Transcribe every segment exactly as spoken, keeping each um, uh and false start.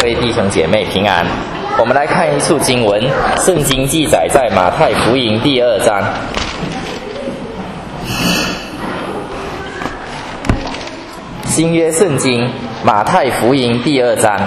位弟兄姐妹平安。我们来看一处经文，圣经记载在马太福音第二章。新约圣经马太福音第二章。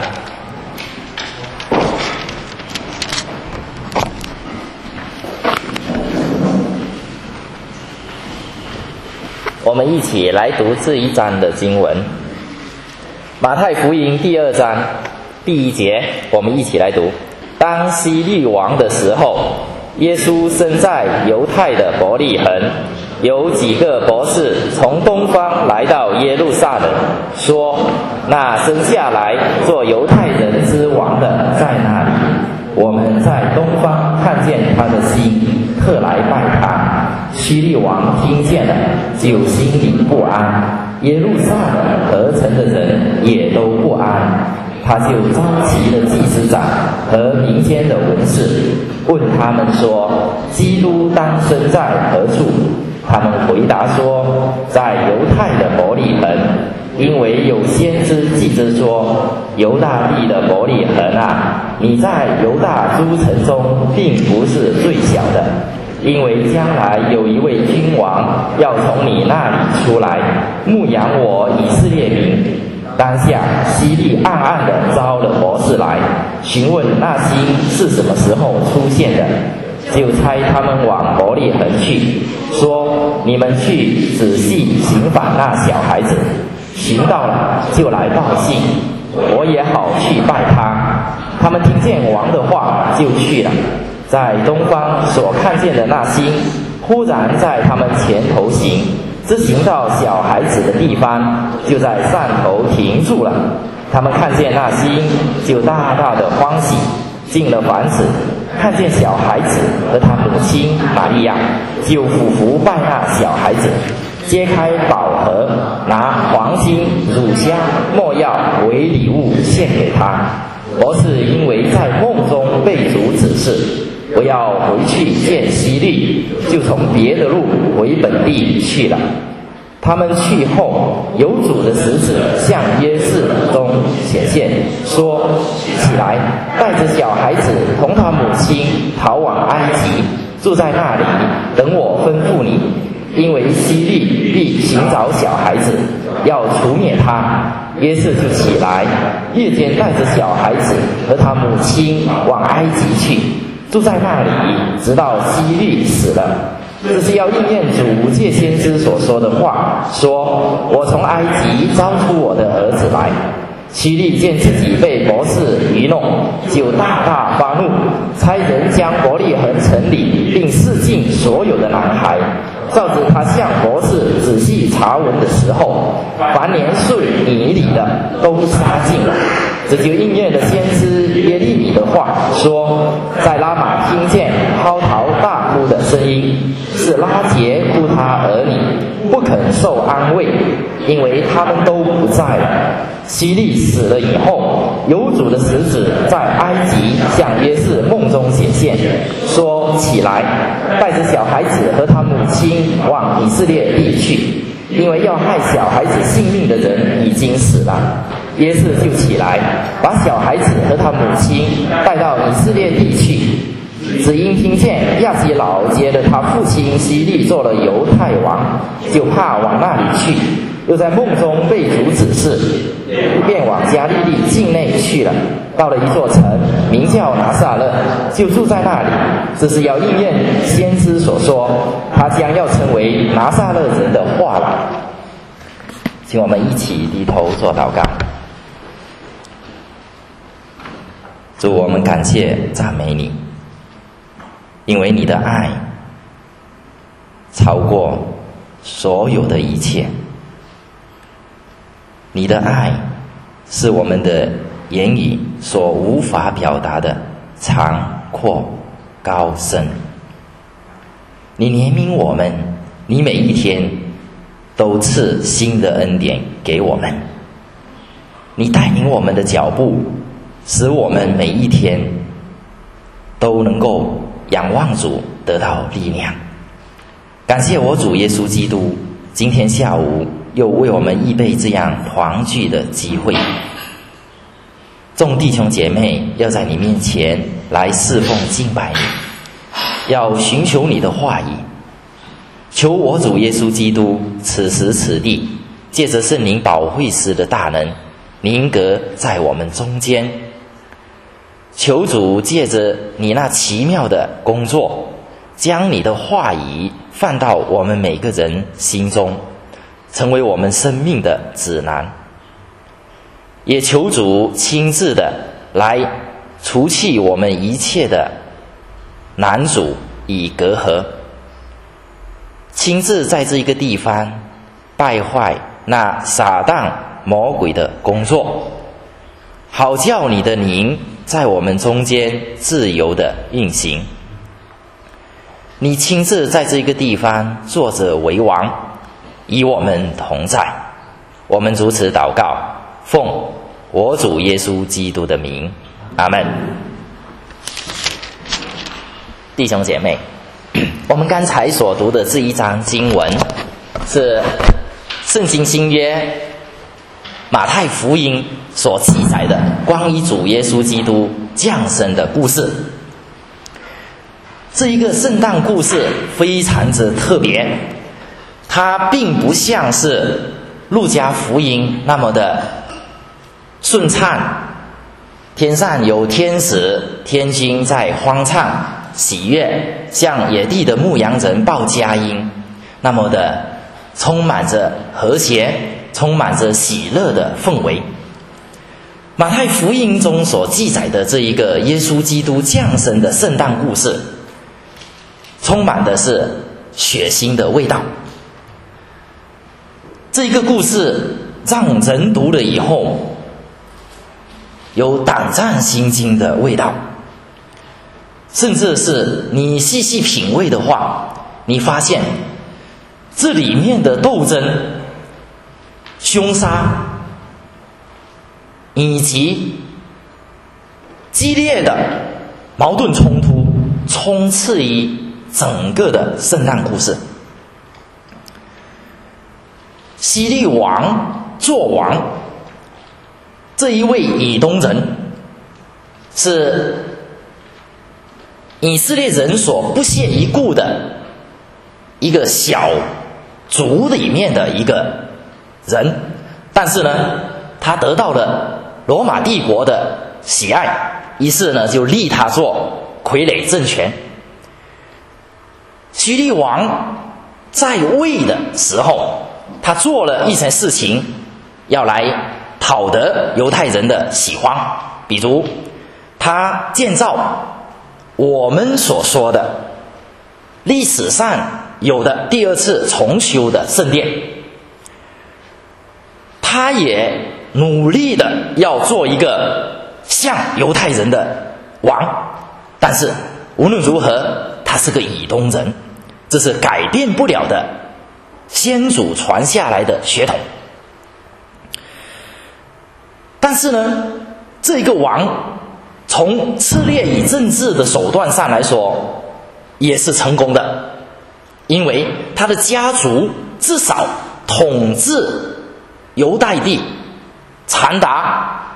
我们一起来读这一章的经文。马太福音第二章第一节，我们一起来读。当希律王的时候，耶稣生在犹太的伯利恒，有几个博士从东方来到耶路撒冷，说：那生下来做犹太人之王的在哪里？我们在东方看见他的星，特来拜他。希律王听见了，就心里不安，耶路撒冷合城的人也都不安。他就召集了祭司长和民间的文士，问他们说：基督当生在何处？他们回答说：在犹太的伯利恒，因为有先知记着说：犹大地的伯利恒啊，你在犹大诸城中并不是最小的，因为将来有一位君王要从你那里出来，牧养我以色列民。当下希律暗暗地招了博士来，询问那星是什么时候出现的，就差他们往伯利恒去，说：你们去仔细寻访那小孩子，寻到了就来报信，我也好去拜他。他们听见王的话，就去了。在东方所看见的那星，忽然在他们前头行，只行到小孩子的地方，就在上头停住了。他们看见那星，就大大的欢喜。进了房子，看见小孩子和他母亲玛利亚，就俯伏拜那小孩子，揭开宝盒，拿黄金、乳香、没药为礼物献给他。博士因为在梦中被主指示不要回去见希律，就从别的路回本地去了。他们去后，有主的使者向约瑟中显现，说：起来，带着小孩子同他母亲逃往埃及，住在那里，等我吩咐你。因为希律必寻找小孩子，要除灭他。约瑟就起来，夜间带着小孩子和他母亲往埃及去，住在那里，直到希律死了。这是要应验主借先知所说的话，说：我从埃及招出我的儿子来。希律见自己被博士愚弄，就大大发怒，差人将伯利恒城里并四境所有的男孩，照着他向博士仔细查问的时候，凡年岁以里的都杀尽了。这就应验了先知耶利米的话，说：在拉玛听见嚎啕大哭的声音，是拉结哭他儿女，不肯受安慰，因为他们都不在了。希律死了以后，有主的使者在埃及向约瑟梦中显现，说：起来，带着小孩子和他母亲往以色列地去，因为要害小孩子性命的人已经死了。约瑟就起来，把小孩子和他母亲带到以色列地去。只因听见亚基老接了他父亲希律做了犹太王，就怕往那里去，又在梦中被主指示，便往加利利境内去了。到了一座城，名叫拿撒勒，就住在那里。这是要应验先知所说，他将要成为拿撒勒人的话了。请我们一起低头做祷告。主，我们感谢赞美你，因为你的爱超过所有的一切。你的爱是我们的言语所无法表达的长阔高深。你怜悯我们，你每一天都赐新的恩典给我们。你带领我们的脚步，使我们每一天都能够仰望主，得到力量。感谢我主耶稣基督，今天下午又为我们预备这样团聚的机会。 众弟兄姐妹要在你面前来侍奉敬拜你，要寻求你的话语，求我主耶稣基督此时此地借着圣灵保惠师的大能临格在我们中间，求主借着你那奇妙的工作，将你的话语放到我们每个人心中，成为我们生命的指南。也求主亲自的来除去我们一切的难阻与隔阂，亲自在这一个地方败坏那撒旦魔鬼的工作，好叫你的灵在我们中间自由的运行。你亲自在这个地方坐着为王，与我们同在。我们如此祷告，奉我主耶稣基督的名，阿们。弟兄姐妹，我们刚才所读的这一章经文是圣经新约马太福音所记载的关于主耶稣基督降生的故事。这一个圣诞故事非常之特别，它并不像是路加福音那么的顺畅，天上有天使天君在欢唱喜悦，向野地的牧羊人报佳音，那么的充满着和谐，充满着喜乐的氛围。马太福音中所记载的这一个耶稣基督降生的圣诞故事，充满的是血腥的味道。这一个故事让人读了以后有胆战心惊的味道，甚至是你细细品味的话，你发现这里面的斗争、凶杀以及激烈的矛盾冲突充斥于整个的圣诞故事。希律王作王，这一位以东人是以色列人所不屑一顾的一个小族里面的一个人，但是呢，他得到了罗马帝国的喜爱，于是呢就立他做傀儡政权。希律王在位的时候，他做了一些事情要来讨得犹太人的喜欢，比如他建造我们所说的历史上有的第二次重修的圣殿，他也努力的要做一个像犹太人的王，但是无论如何他是个以东人，这是改变不了的先祖传下来的血统。但是呢，这个王从策略与政治的手段上来说也是成功的，因为他的家族至少统治犹太地长达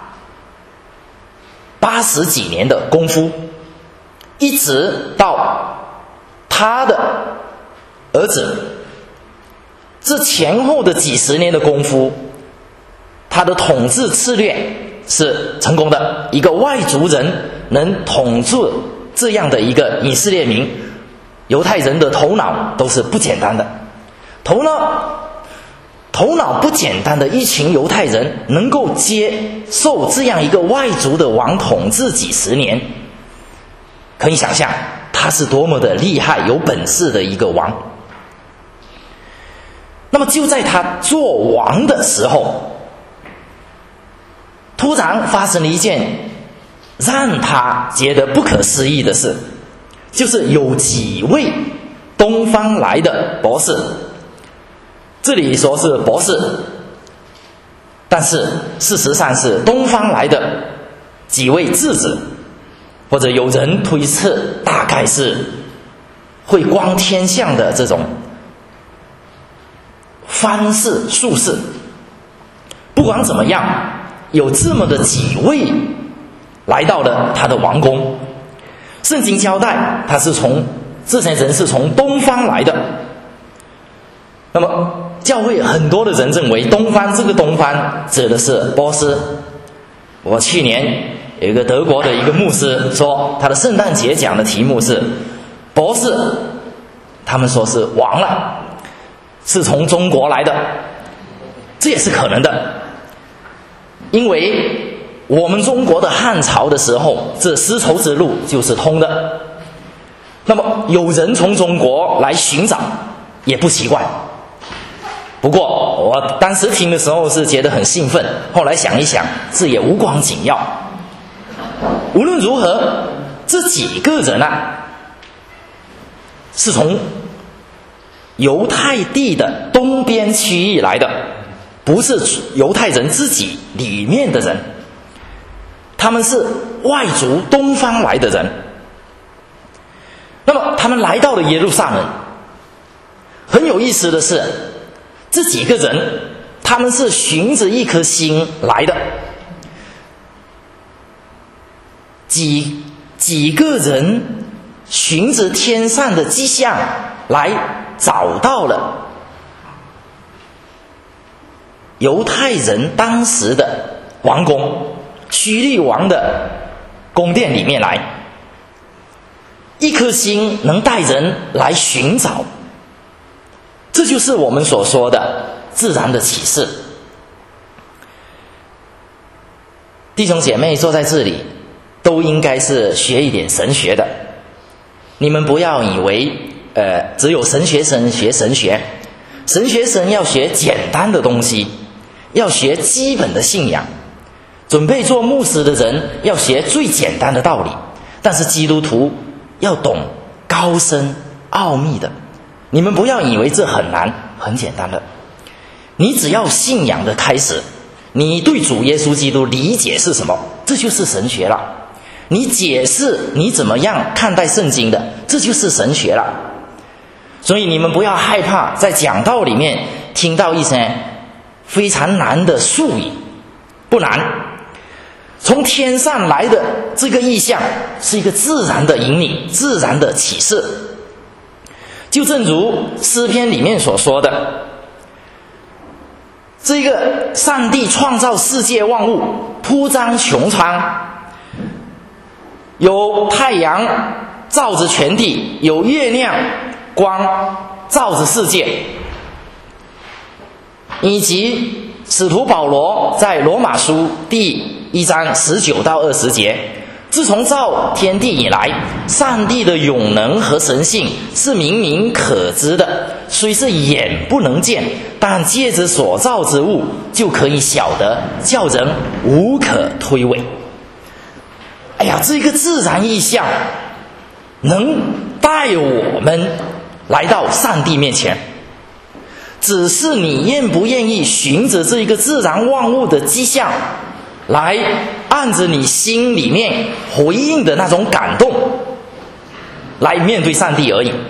八十几年的功夫，一直到他的儿子，这前后的几十年的功夫，他的统治策略是成功的。一个外族人能统治这样的一个以色列民，犹太人的头脑都是不简单的。头脑头脑不简单的一群犹太人能够接受这样一个外族的王统治几十年，可以想象他是多么的厉害有本事的一个王。那么就在他做王的时候，突然发生了一件让他觉得不可思议的事，就是有几位东方来的博士，这里说是博士，但是事实上是东方来的几位智子，或者有人推测大概是会观天象的这种方士术士。不管怎么样，有这么的几位来到了他的王宫。圣经交代他是从这些人是从东方来的。那么教会很多的人认为东方，这个东方指的是波斯。我去年有一个德国的一个牧师说，他的圣诞节讲的题目是波斯，他们说是亡了，是从中国来的。这也是可能的，因为我们中国的汉朝的时候，这丝绸之路就是通的，那么有人从中国来寻找也不奇怪。不过我当时听的时候是觉得很兴奋，后来想一想，这也无关紧要。无论如何，这几个人啊，是从犹太地的东边区域来的，不是犹太人自己里面的人，他们是外族东方来的人。那么他们来到了耶路撒冷，很有意思的是，这几个人他们是循着一颗星来的，几几个人循着天上的迹象来找到了犹太人当时的王宫，希律王的宫殿里面来。一颗星能带人来寻找，这就是我们所说的自然的启示。弟兄姐妹坐在这里都应该是学一点神学的，你们不要以为呃只有神学生学神学，神学生要学简单的东西，要学基本的信仰。准备做牧师的人要学最简单的道理，但是基督徒要懂高深奥秘的。你们不要以为这很难，很简单的。你只要信仰的开始，你对主耶稣基督理解是什么，这就是神学了。你解释你怎么样看待圣经的，这就是神学了。所以你们不要害怕在讲道里面听到一些非常难的术语，不难。从天上来的这个意象是一个自然的引领，自然的启示。就正如诗篇里面所说的，这个上帝创造世界万物，铺张穹苍，有太阳照着全地，有月亮光照着世界，以及使徒保罗在罗马书第一章十九到二十节，自从造天地以来，上帝的永能和神性是明明可知的，虽是眼不能见，但借着所造之物就可以晓得，叫人无可推诿。哎呀，这个自然意象能带我们来到上帝面前，只是你愿不愿意循着这一个自然万物的迹象来按着你心里面回应的那种感动来面对上帝而已。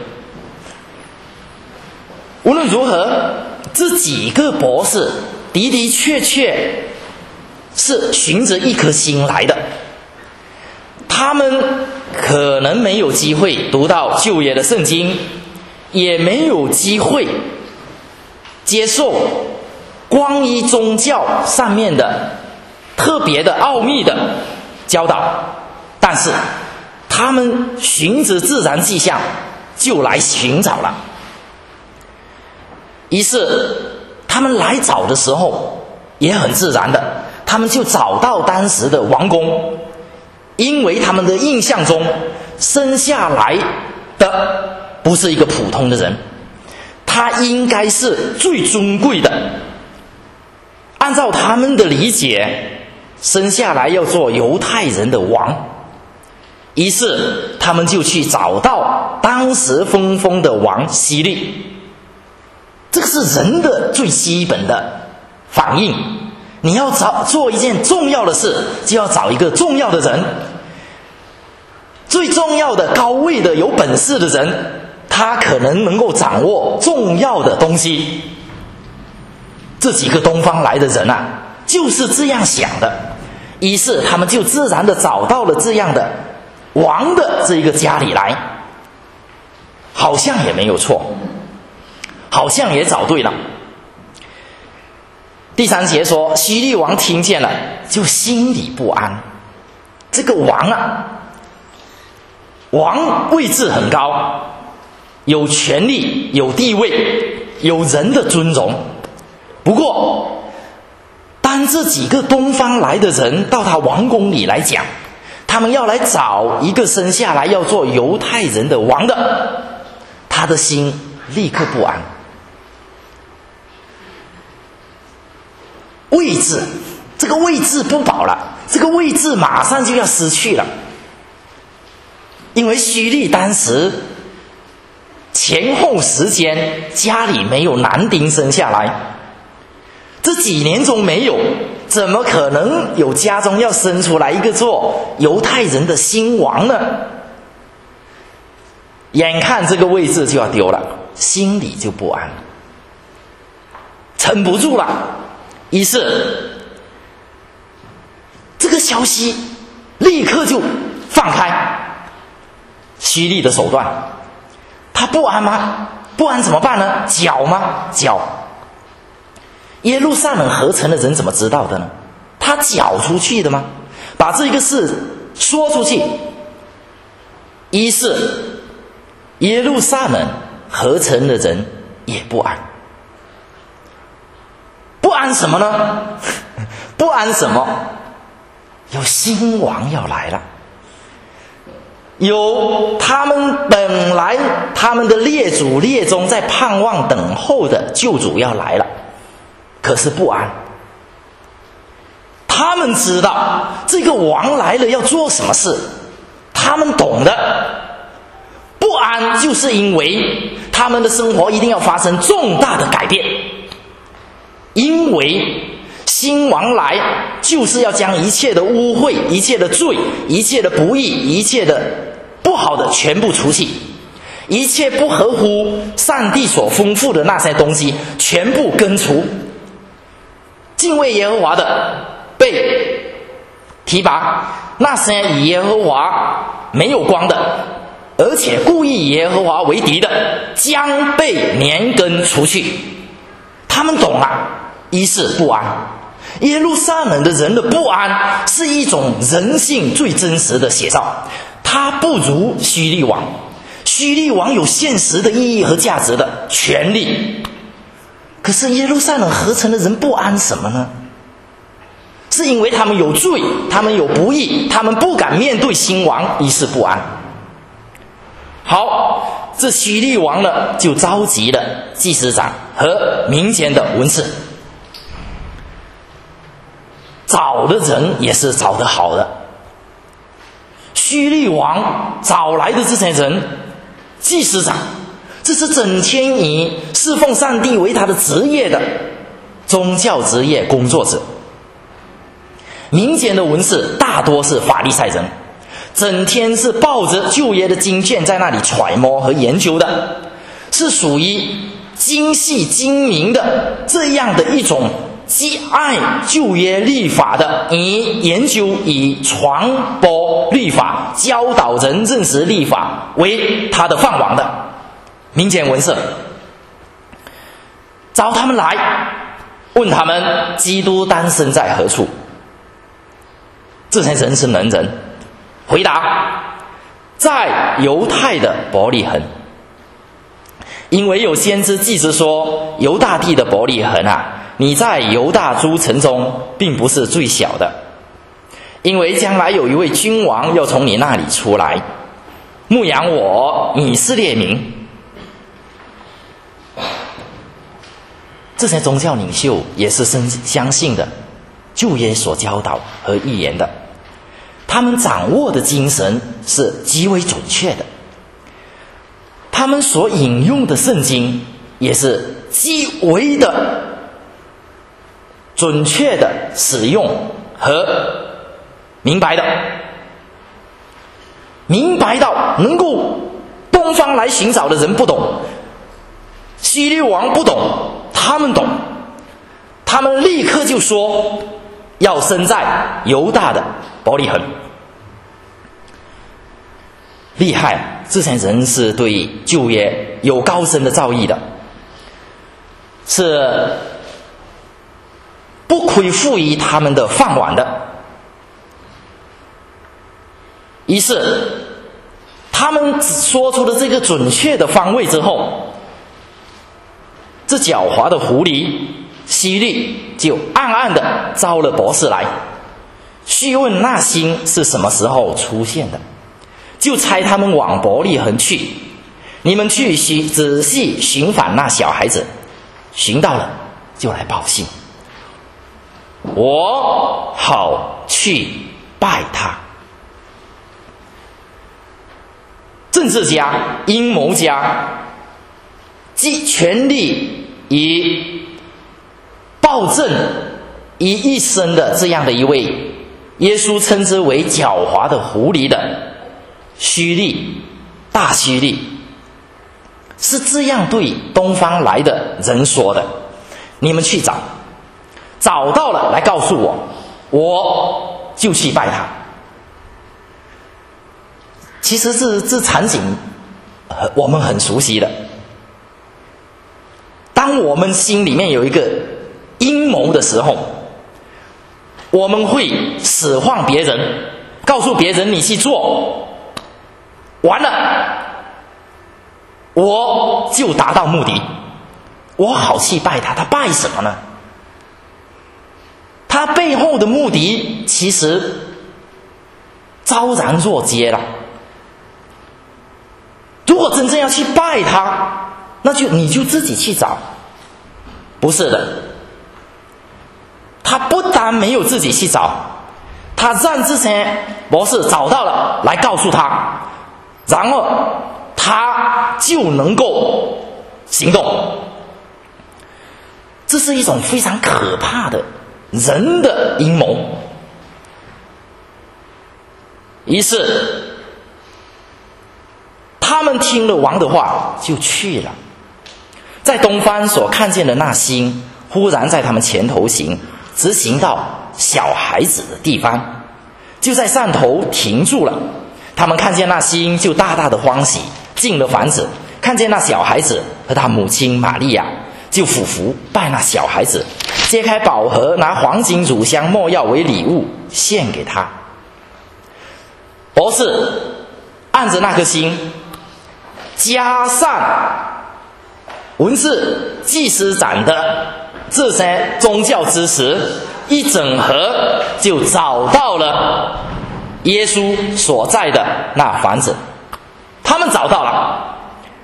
无论如何，这几个博士的的确确是循着一颗心来的，他们可能没有机会读到旧约的圣经，也没有机会接受关于宗教上面的特别的奥秘的教导，但是他们循着自然迹象就来寻找了。于是他们来找的时候也很自然的，他们就找到当时的王宫，因为他们的印象中生下来的不是一个普通的人，他应该是最尊贵的。按照他们的理解，生下来要做犹太人的王，于是他们就去找到当时分封的王希律。这个是人的最基本的反应，你要找做一件重要的事，就要找一个重要的人，最重要的高位的有本事的人，他可能能够掌握重要的东西。这几个东方来的人啊，就是这样想的。 于是他们就自然的找到了这样的王的这一个家里来，好像也没有错，好像也找对了。第三节说，希律王听见了，就心里不安。这个王啊，王位置很高，有权力，有地位，有人的尊荣。不过，当这几个东方来的人到他王宫里来讲，他们要来找一个生下来要做犹太人的王的，他的心立刻不安。位置，这个位置不保了，这个位置马上就要失去了。因为希律当时前后时间家里没有男丁生下来，这几年中没有，怎么可能有家中要生出来一个做犹太人的新王呢？眼看这个位置就要丢了，心里就不安，撑不住了。于是这个消息立刻就放开。希律的手段，他不安吗？不安怎么办呢？搅吗？搅。耶路撒冷合城的人怎么知道的呢？他搅出去的吗？把这个事说出去。于是耶路撒冷合城的人也不安。不安什么呢？不安什么？有新王要来了，有他们本来他们的列祖列宗在盼望等候的救主要来了，可是不安。他们知道这个王来了要做什么事，他们懂的。不安就是因为他们的生活一定要发生重大的改变，因为新王来就是要将一切的污秽、一切的罪、一切的不义、一切的不好的全部除去，一切不合乎上帝所吩咐的那些东西全部根除。敬畏耶和华的被提拔，那些以耶和华没有光的，而且故意以耶和华为敌的，将被连根除去。他们懂了，于是不安。耶路撒冷的人的不安是一种人性最真实的写照，它不如希律王。希律王有现实的意义和价值的权利，可是耶路撒冷合城的人不安什么呢？是因为他们有罪，他们有不义，他们不敢面对新王，于是不安。好，这希律王呢，就召集了祭司长和民间的文士，找的人也是找得好的。希律王找来的这些人，祭司长，这是整天以侍奉上帝为他的职业的宗教职业工作者。民间的文士大多是法利赛人，整天是抱着旧约的经卷在那里揣摩和研究的，是属于精细精明的这样的一种既爱旧约律法的，以研究以传播律法教导人认识律法为他的饭碗的民间文士。找他们来，问他们基督诞生在何处。这些人是能人，回答在犹太的伯利恒。因为有先知祭司说，犹大地的伯利恒啊，你在犹大诸城中并不是最小的，因为将来有一位君王要从你那里出来，牧养我以色列民。这些宗教领袖也是深相信的旧约所教导和预言的，他们掌握的精神是极为准确的，他们所引用的圣经也是极为的准确的使用和明白的，明白到能够东方来寻找的人不懂，希律王不懂，他们懂。他们立刻就说， 要生在犹大的伯利恒。厉害，之前人是对旧约有高深的造诣的，是不亏负于他们的饭碗的。于是他们说出了这个准确的方位之后，这狡猾的狐狸希律就暗暗的招了博士来，询问那星是什么时候出现的，就差他们往伯利恒去，你们去仔细寻访那小孩子，寻到了就来报信，我好去拜他。政治家、阴谋家，集权力以暴政于一身的这样的一位，耶稣称之为狡猾的狐狸的希律，大希律，是这样对东方来的人说的：你们去找，找到了来告诉我，我就去拜他。其实这这场景我们很熟悉的。当我们心里面有一个阴谋的时候，我们会使唤别人，告诉别人你去做，完了我就达到目的，我好去拜他。他拜什么呢？他背后的目的其实昭然若揭了。如果真正要去拜他，那就你就自己去找。不是的，他不但没有自己去找，他让之前博士找到了来告诉他，然后他就能够行动。这是一种非常可怕的人的阴谋。于是他们听了王的话就去了，在东方所看见的那星忽然在他们前头行，直行到小孩子的地方，就在上头停住了。他们看见那星就大大的欢喜，进了房子，看见那小孩子和他母亲玛利亚，就俯伏拜那小孩子，揭开宝盒，拿黄金、乳香、没药为礼物献给他。博士按着那颗星，加上文士、祭司长的这些宗教知识，一整合就找到了耶稣所在的那房子。他们找到了，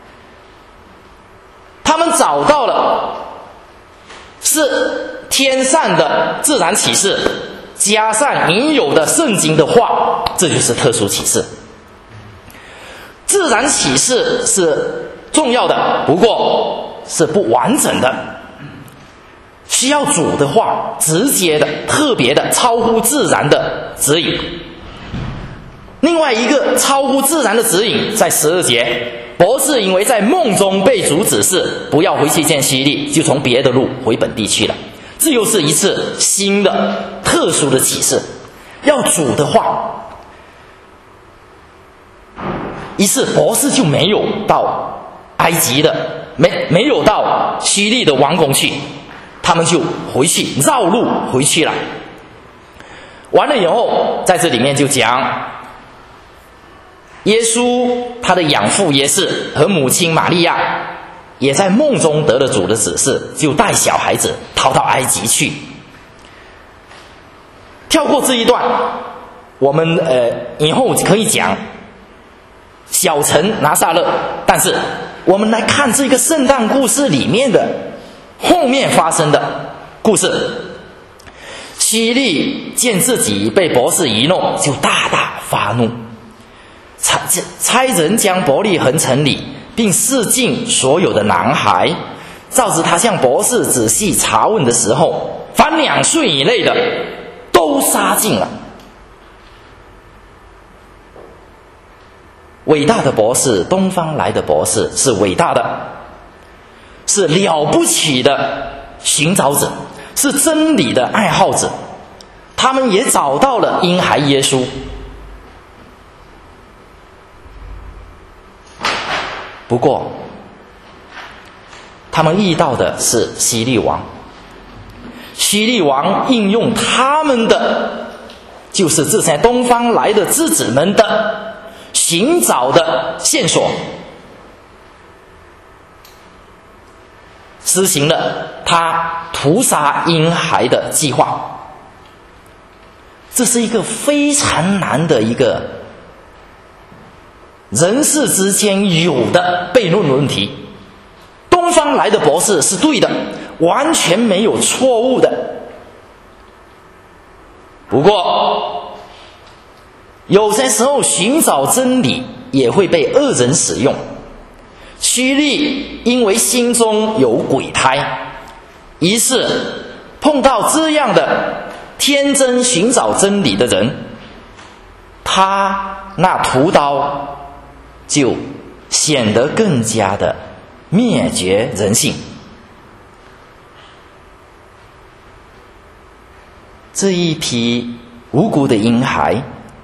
他们找到了，是天上的自然启示加上已有的圣经的话，这就是特殊启示。自然启示是重要的，不过是不完整的，需要主的话直接的、特别的、超乎自然的指引。另外一个超乎自然的指引在十二节，博士因为在梦中被主指示不要回去见希律，就从别的路回本地去了。这又是一次新的特殊的启示，要主的话。于是博士就没有到埃及的，没没有到希律的王宫去，他们就回去绕路回去了。完了以后，在这里面就讲耶稣他的养父耶稣和母亲玛利亚也在梦中得了主的指示，就带小孩子逃到埃及去。跳过这一段，我们呃以后可以讲小城拿撒勒，但是我们来看这个圣诞故事里面的后面发生的故事。希律见自己被博士愚弄，就大大发怒，差差人将伯利恒城里并示尽所有的男孩，照着他向博士仔细查问的时候，凡两岁以内的都杀尽了。伟大的博士，东方来的博士是伟大的，是了不起的寻找者，是真理的爱好者。 他们也找到了婴孩耶稣。不过他们遇到的是希律王，希律王应用他们的，就是这些东方来的之子们的寻找的线索，实行了他屠杀婴孩的计划。这是一个非常难的一个人世之间有的悖论问题。东方来的博士是对的，完全没有错误的。不过有些时候寻找真理也会被恶人使用。希律因为心中有鬼胎，于是碰到这样的天真寻找真理的人，他那屠刀就显得更加的灭绝人性。这一批无辜的婴孩，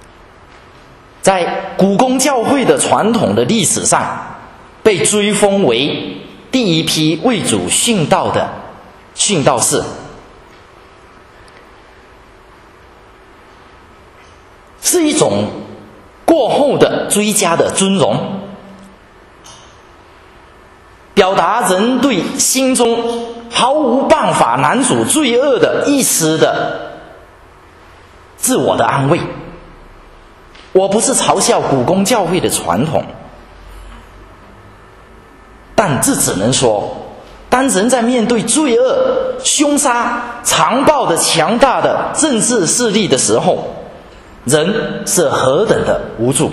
在古公教会的传统的历史上，被追封为第一批为主殉道的殉道士。是一种过后的追加的尊荣，表达人对心中毫无办法拦阻罪恶的一丝的自我的安慰。我不是嘲笑古公教会的传统，但这只能说，当人在面对罪恶、凶杀、残暴的强大的政治势力的时候，人是何等的无助。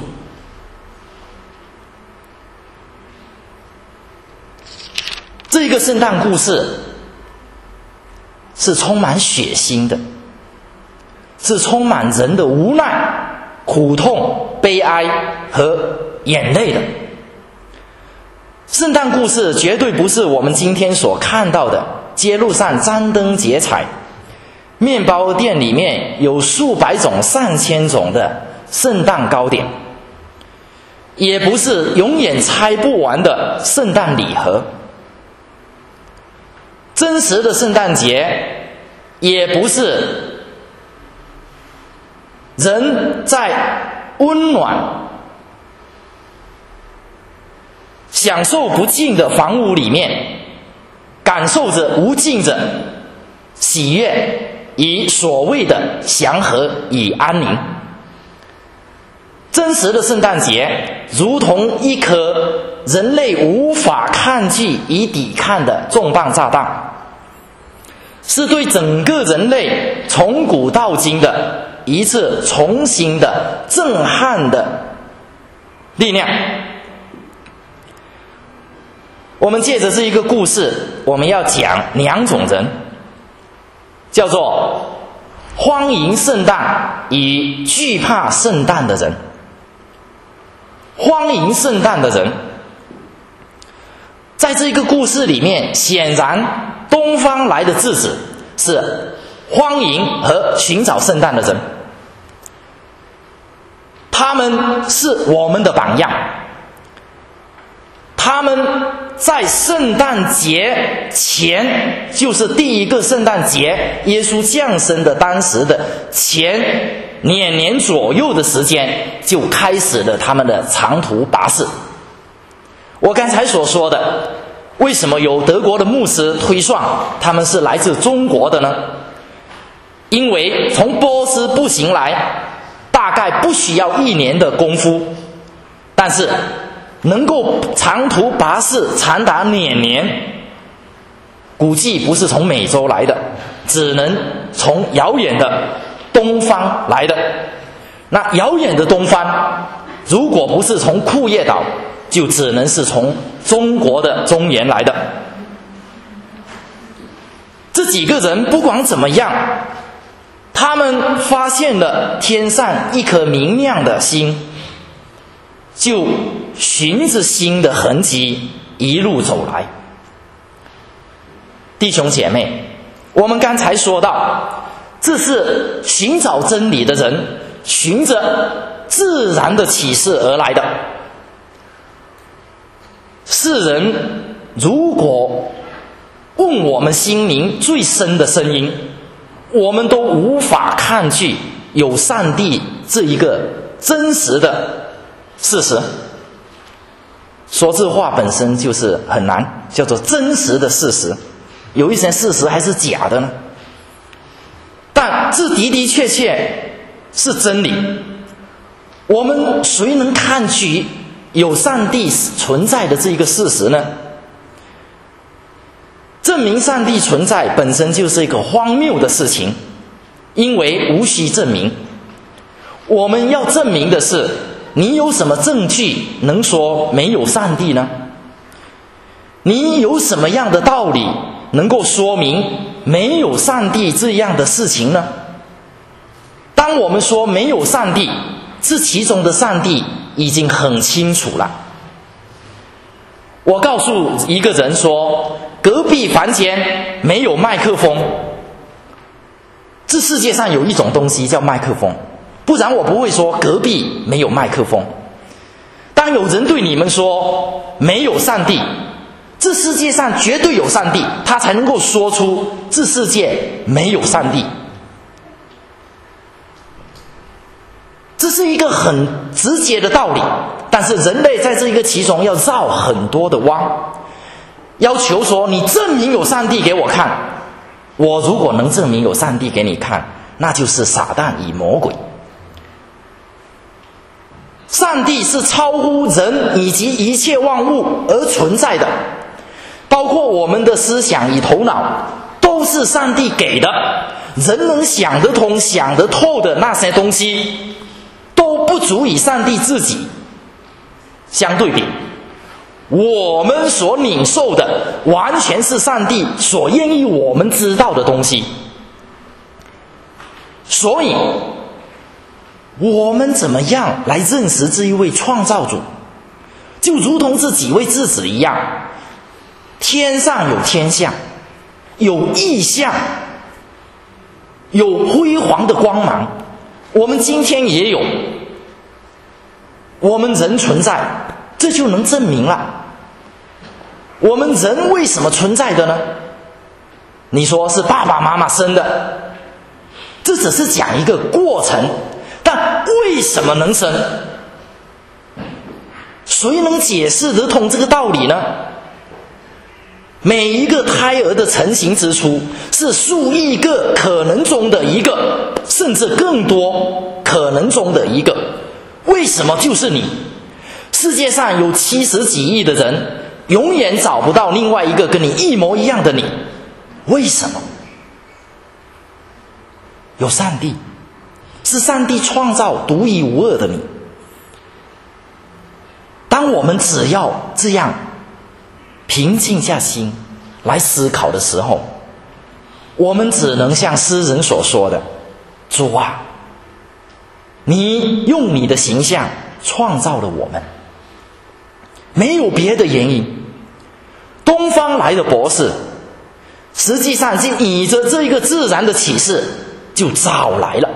这个圣诞故事是充满血腥的，是充满人的无奈、苦痛、悲哀和眼泪的。圣诞故事绝对不是我们今天所看到的街路上张灯结彩，面包店里面有数百种上千种的圣诞糕点，也不是永远拆不完的圣诞礼盒。真实的圣诞节也不是人在温暖享受不尽的房屋里面感受着无尽的喜悦与所谓的祥和与安宁。真实的圣诞节如同一颗人类无法抗拒与抵抗的重磅炸弹，是对整个人类从古到今的一次重新的震撼的力量。我们借着这一个故事，我们要讲两种人，叫做欢迎圣诞与惧怕圣诞的人。欢迎圣诞的人，在这个故事里面，显然东方来的智子是欢迎和寻找圣诞的人，他们是我们的榜样。他们在圣诞节前，就是第一个圣诞节耶稣降生的当时的前两年左右的时间，就开始了他们的长途跋涉。我刚才所说的，为什么有德国的牧师推算他们是来自中国的呢？因为从波斯步行来大概不需要一年的功夫，但是能够长途跋涉长达两年，估计不是从美洲来的，只能从遥远的东方来的。那遥远的东方，如果不是从库页岛，就只能是从中国的中原来的。这几个人不管怎么样，他们发现了天上一颗明亮的星，就循着星的痕迹一路走来。弟兄姐妹，我们刚才说到， 这是寻找真理的人循着自然的启示而来的。世人如果问我们心灵最深的声音，我们都无法抗拒有上帝这一个真实的事实。说这话本身就是很难，叫做真实的事实。有一些事实还是假的呢，但这的的确确是真理。我们谁能抗拒有上帝存在的这一个事实呢？证明上帝存在本身就是一个荒谬的事情，因为无需证明。我们要证明的是，你有什么证据能说没有上帝呢？你有什么样的道理能够说明没有上帝这样的事情呢？当我们说没有上帝，这其中的上帝已经很清楚了。我告诉一个人说，隔壁房间没有麦克风，这世界上有一种东西叫麦克风，不然我不会说隔壁没有麦克风。当有人对你们说没有上帝，这世界上绝对有上帝，他才能够说出这世界没有上帝。这是一个很直接的道理，但是人类在这一个其中要绕很多的弯，要求说你证明有上帝给我看。我如果能证明有上帝给你看，那就是撒旦与魔鬼。上帝是超乎人以及一切万物而存在的，包括我们的思想与头脑都是上帝给的。人能想得通想得透的那些东西都不足以上帝自己相对比，我们所领受的完全是上帝所愿意我们知道的东西。所以我们怎么样来认识这一位创造主，就如同这几位智子一样，天上有天象，有异象，有辉煌的光芒，我们今天也有，我们人存在，这就能证明了我们人为什么存在的呢？你说是爸爸妈妈生的，这只是讲一个过程，但为什么能生？谁能解释得通这个道理呢？每一个胎儿的成型之初是数亿个可能中的一个，甚至更多可能中的一个。为什么就是你？世界上有七十几亿的人，永远找不到另外一个跟你一模一样的你。为什么？有上帝，是上帝创造独一无二的你。当我们只要这样平静下心来思考的时候，我们只能像诗人所说的，主啊，你用你的形象创造了我们，没有别的原因。东方来的博士实际上是倚着这一个自然的启示就找来了。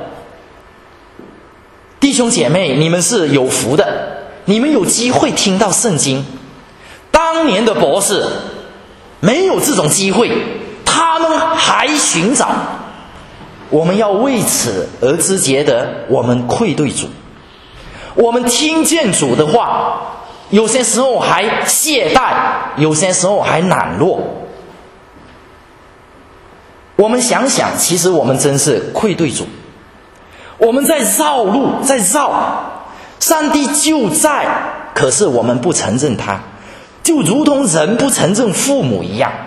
弟兄姐妹，你们是有福的，你们有机会听到圣经。当年的博士没有这种机会，他们还寻找。我们要为此而知觉得我们愧对主。我们听见主的话，有些时候还懈怠，有些时候还懒惰。我们想想，其实我们真是愧对主。我们在绕路，在绕，上帝就在，可是我们不承认他，就如同人不承认父母一样。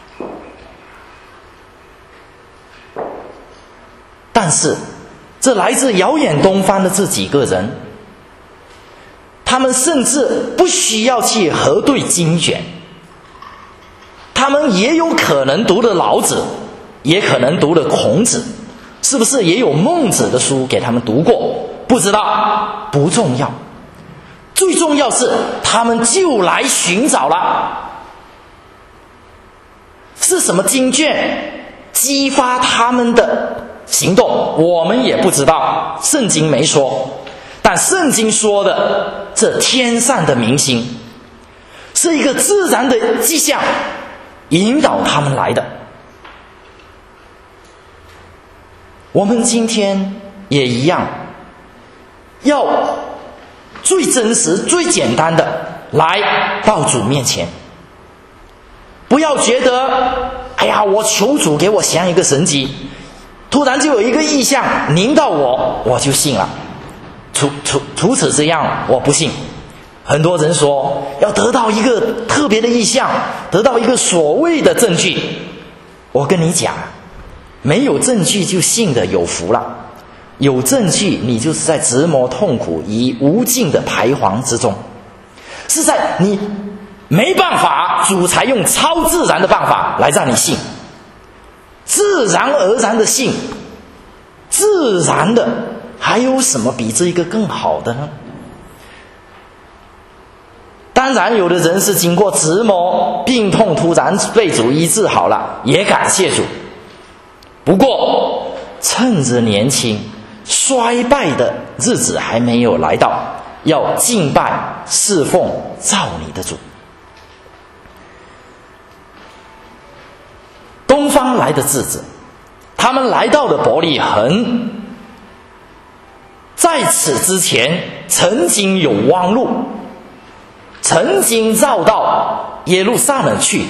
但是这来自遥远东方的这几个人，他们甚至不需要去核对经卷，他们也有可能读了老子，也可能读了孔子，是不是也有孟子的书给他们读过？不知道，不重要。最重要是他们就来寻找了。是什么经卷激发他们的行动我们也不知道，圣经没说，但圣经说的这天上的明星是一个自然的迹象，引导他们来的。我们今天也一样，要最真实最简单的来到主面前，不要觉得哎呀，我求主给我显一个神迹，突然就有一个异象临到我，我就信了。除除除此之样，我不信。很多人说要得到一个特别的异象，得到一个所谓的证据，我跟你讲，没有证据就信的有福了，有证据你就是在折磨痛苦以无尽的彷徨之中，是在你没办法，主才用超自然的办法来让你信，自然而然的信，自然的，还有什么比这一个更好的呢？当然有的人是经过折磨，病痛突然被主医治好了，也感谢主。不过趁着年轻，衰败的日子还没有来到，要敬拜侍奉造你的主。东方来的智子，他们来到了伯利恒，在此之前曾经有汪路，曾经绕到耶路撒冷去，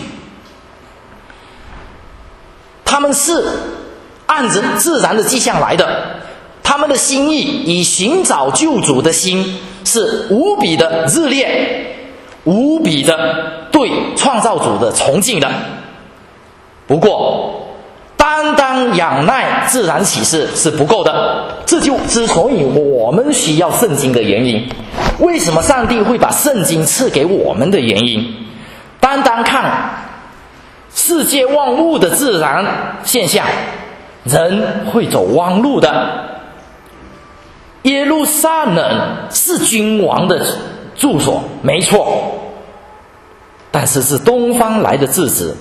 他们是按着自然的迹象来的，他们的心意以寻找救主的心是无比的热烈，无比的对创造主的崇敬的。不过单单仰赖自然启示是不够的，这就之所以我们需要圣经的原因。为什么上帝会把圣经赐给我们的原因？单单看世界万物的自然现象，人会走弯路的。耶路撒冷是君王的住所，没错，但是是东方来的智子，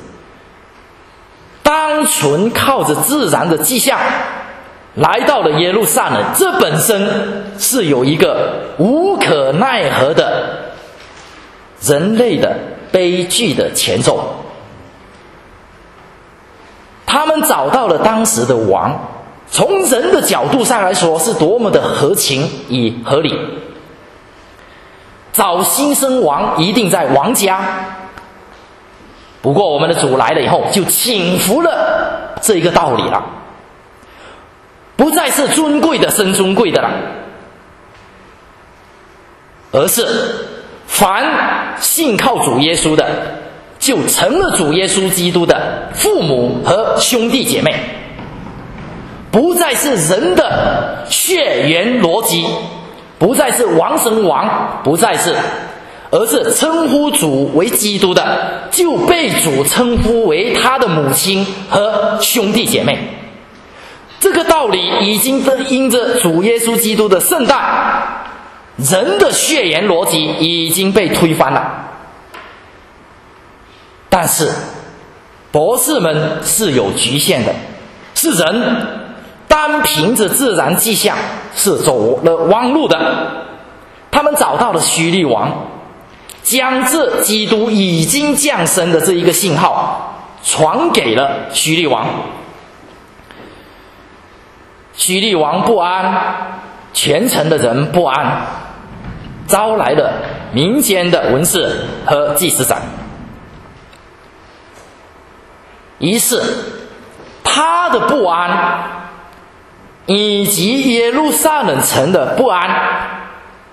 单纯靠着自然的迹象来到了耶路撒冷，这本身是有一个无可奈何的人类的悲剧的前奏。他们找到了当时的王，从人的角度上来说是多么的合情与合理。找新生王一定在王家，不过我们的主来了以后就请服了这一个道理了，不再是尊贵的生尊贵的了，而是凡信靠主耶稣的就成了主耶稣基督的父母和兄弟姐妹，不再是人的血缘逻辑，不再是王生王，不再是，而是称呼主为基督的就被主称呼为他的母亲和兄弟姐妹。这个道理已经因着主耶稣基督的圣诞，人的血缘逻辑已经被推翻了。但是博士们是有局限的，是人单凭着自然迹象是走了弯路的。他们找到了希律王，将这基督已经降生的这一个信号传给了希律王。希律王不安，全城的人不安，招来了民间的文士和祭司长。于是他的不安以及耶路撒冷城的不安，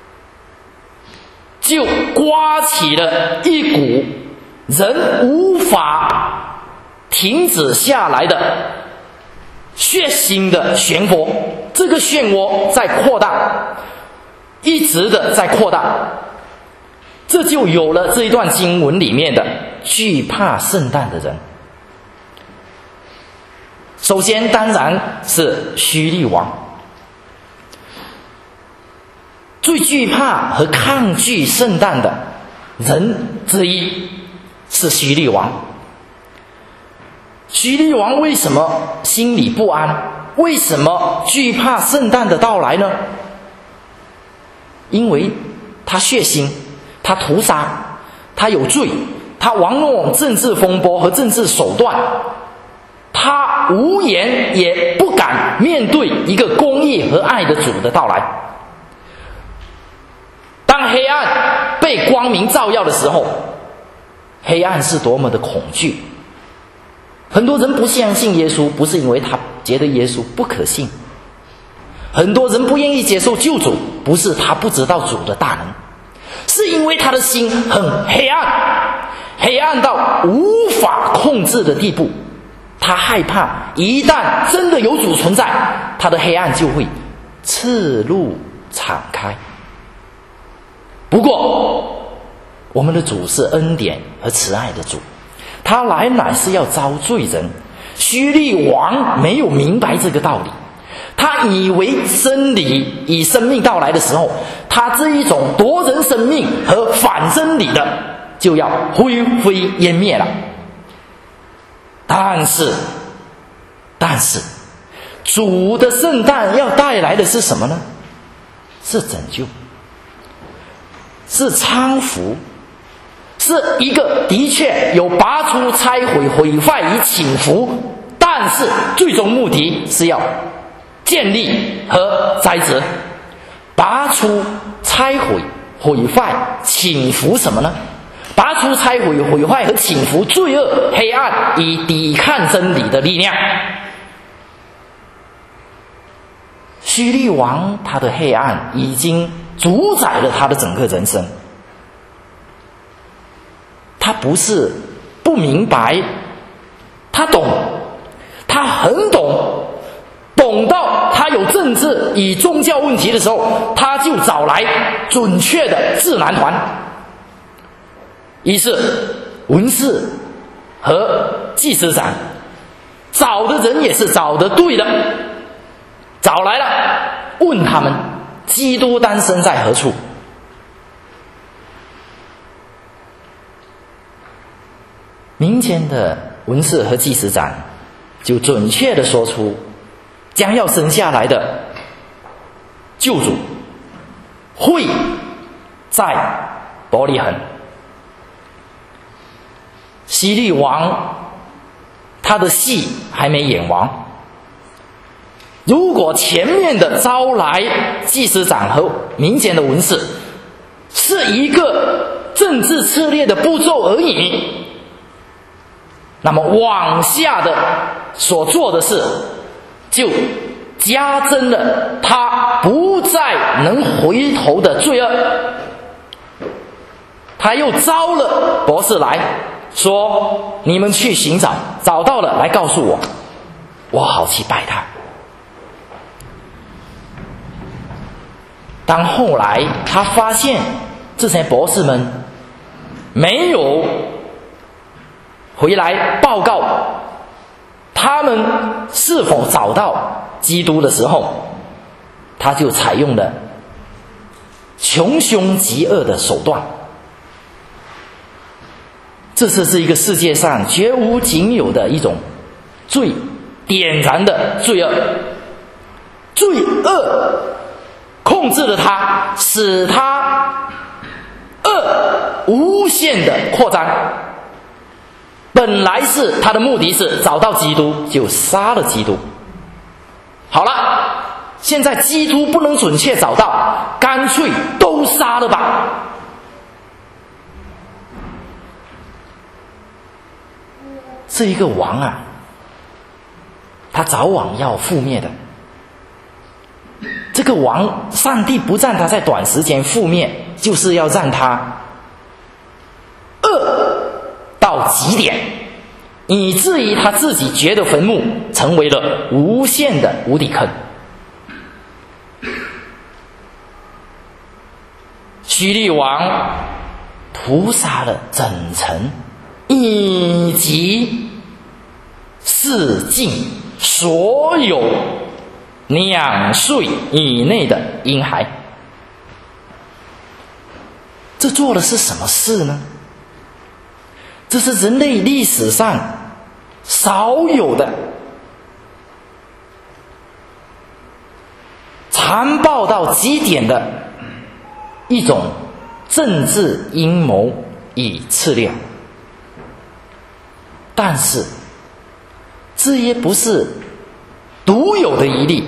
就刮起了一股人无法停止下来的血腥的漩涡。这个漩涡在扩大，一直的在扩大，这就有了这一段经文里面的惧怕圣诞的人。首先当然是希律王，最惧怕和抗拒圣诞的人之一是希律王。希律王为什么心里不安？ 为什么惧怕圣诞的到来呢？因为他血腥，他屠杀，他有罪，他玩弄政治风波和政治手段，他无言也不敢面对一个公义和爱的主的到来。当黑暗被光明照耀的时候，黑暗是多么的恐惧。很多人不相信耶稣，不是因为他觉得耶稣不可信，很多人不愿意接受救主，不是他不知道主的大能，是因为他的心很黑暗，黑暗到无法控制的地步。他害怕一旦真的有主存在，他的黑暗就会赤露敞开。不过我们的主是恩典和慈爱的主，他来乃是要招罪人。希律王没有明白这个道理，他以为真理以生命到来的时候，他这一种夺人生命和反真理的就要灰飞烟灭了。但是但是主的圣诞要带来的是什么呢？是拯救，是搀扶，是一个的确有拔出、拆毁、毁坏与倾覆，但是最终目的是要建立和栽植。拔出、拆毁、毁坏、倾覆什么呢？拔出、拆毁、毁坏和倾覆罪恶、黑暗以抵抗真理的力量。希律王他的黑暗已经主宰了他的整个人生。他不是不明白，他懂，他很懂，懂到他有政治与宗教问题的时候，他就找来准确的智囊团。于是文士和祭司长找的人也是找的对的，找来了，问他们基督诞生在何处。民间的文士和祭司长就准确地说出将要生下来的救主会在伯利恒。希律王他的戏还没演完，如果前面的招来祭司长和民间的文士是一个政治策略的步骤而已，那么往下的所做的事就加增了他不再能回头的罪恶。他又招了博士来说，你们去寻找，找到了来告诉我，我好去拜他。当后来他发现这些博士们没有回来报告他们是否找到基督的时候，他就采用了穷凶极恶的手段。这是是一个世界上绝无仅有的一种最点燃的罪恶，罪恶控制了他，使他恶无限的扩张。本来是他的目的是找到基督，就杀了基督。好了，现在基督不能准确找到，干脆都杀了吧。这一个王啊，他早晚要覆灭的。这个王，上帝不让他在短时间覆灭，就是要让他恶到极点，以至于他自己觉得坟墓成为了无限的无底坑。希律王屠杀了整城以及四境所有两岁以内的婴孩。这做的是什么事呢？这是人类历史上少有的残暴到极点的一种政治阴谋与策略。但是这也不是独有的一例。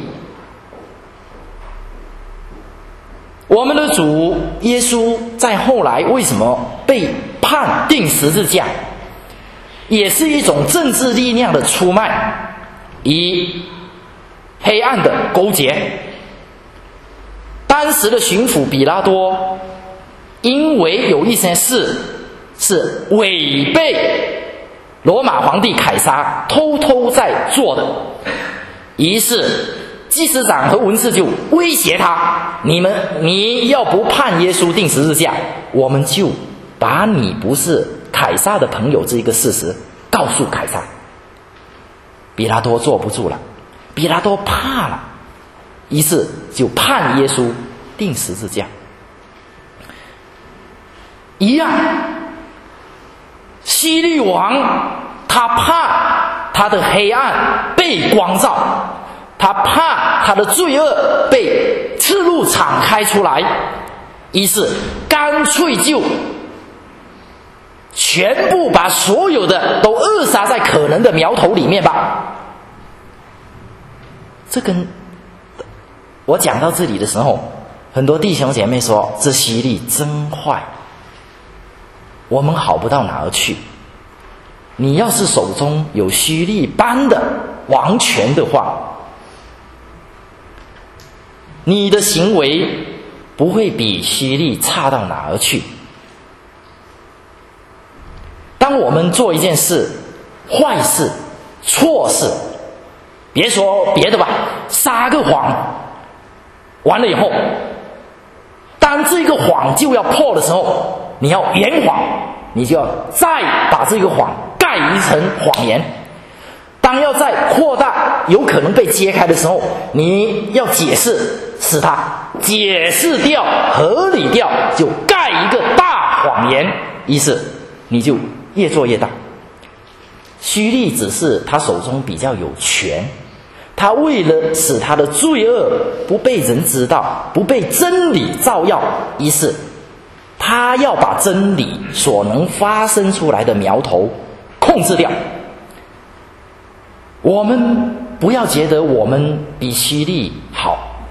我们的主耶稣在后来为什么被判钉十字架，也是一种政治力量的出卖与黑暗的勾结。当时的巡抚比拉多因为有一些事是违背罗马皇帝凯撒偷偷在做的，于是祭司长和文士就威胁他，你们你要不判耶稣钉十字架，我们就把你不是凯撒的朋友这一个事实告诉凯撒。比拉多坐不住了，比拉多怕了，于是就判耶稣钉十字架。一样，希律王他怕他的黑暗被光照，他怕他的罪恶被赤露敞开出来，于是干脆就全部把所有的都扼杀在可能的苗头里面吧。这跟我讲到这里的时候，很多弟兄姐妹说这希律真坏，我们好不到哪儿去。你要是手中有希律般的王权的话，你的行为不会比希律差到哪儿去。当我们做一件事，坏事、错事，别说别的吧，撒个谎，完了以后，当这个谎就要破的时候，你要圆谎，你就要再把这个谎盖一层谎言。当要再扩大有可能被揭开的时候，你要解释，使它解释掉、合理掉，就盖一个大谎言，于是你就越做越大。希律只是他手中比较有权，他为了使他的罪恶不被人知道，不被真理照耀，于是他要把真理所能发生出来的苗头控制掉。我们不要觉得我们比希律好，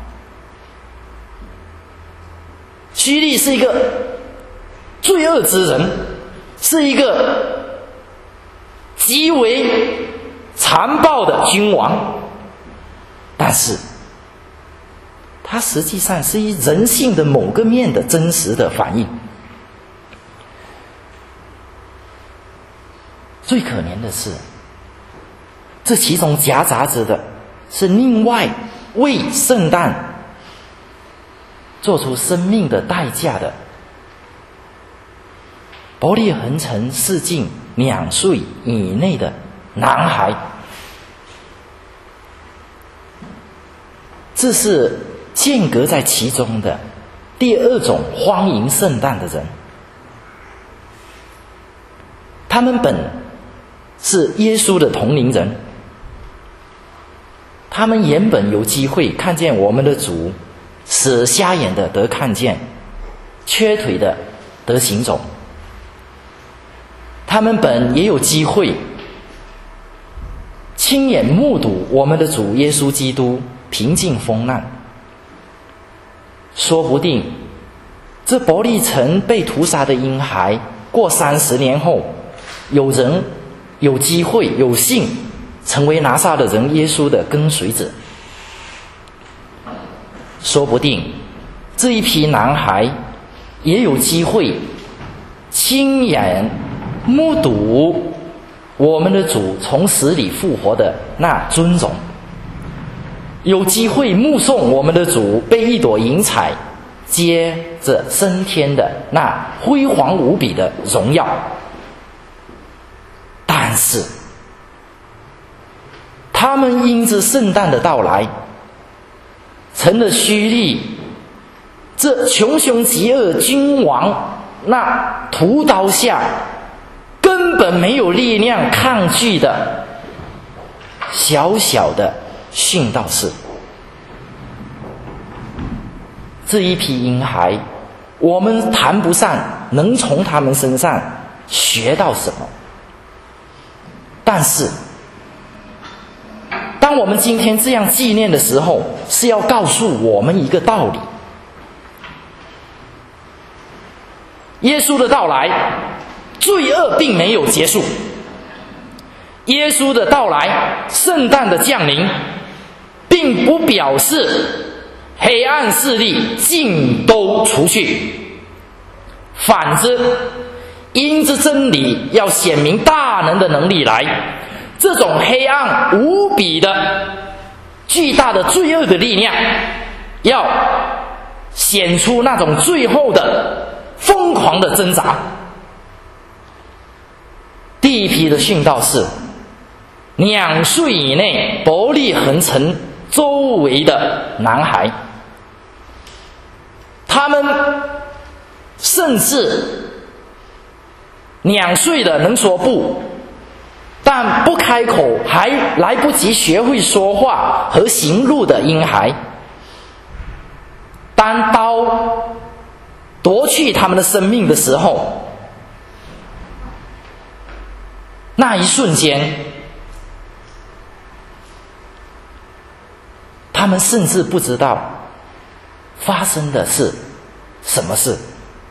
希律是一个罪恶之人，是一个极为残暴的君王，但是它实际上是以人性的某个面的真实的反应。最可怜的是，这其中夹杂着的是另外为圣诞做出生命的代价的伯利恒城市境两岁以内的男孩。这是间隔在其中的第二种欢迎圣诞的人。他们本是耶稣的同龄人，他们原本有机会看见我们的主，使瞎眼的得看见，瘸腿的得行走。他们本也有机会亲眼目睹我们的主耶稣基督平静风浪。说不定这伯利城被屠杀的婴孩，过三十年后，有人有机会有幸成为拿撒勒人耶稣的跟随者。说不定这一批男孩也有机会亲眼目睹我们的主从死里复活的那尊荣，有机会目送我们的主被一朵云彩接着升天的那辉煌无比的荣耀。但是他们因着圣诞的到来，成了希律这穷凶极恶君王那屠刀下根本没有力量抗拒的小小的殉道士。 这一批婴孩，我们谈不上能从他们身上学到什么。但是当我们今天这样纪念的时候，是要告诉我们一个道理：耶稣的到来，罪恶并没有结束。耶稣的到来，圣诞的降临，并不表示黑暗势力尽都除去，反之，因着真理要显明大能的能力来，这种黑暗无比的巨大的罪恶的力量，要显出那种最后的疯狂的挣扎。第一批的殉道士，两岁以内伯利恒城周围的男孩，他们甚至两岁的能说不，但不开口还来不及学会说话和行路的婴孩，当刀夺去他们的生命的时候，那一瞬间，他们甚至不知道发生的是什么事。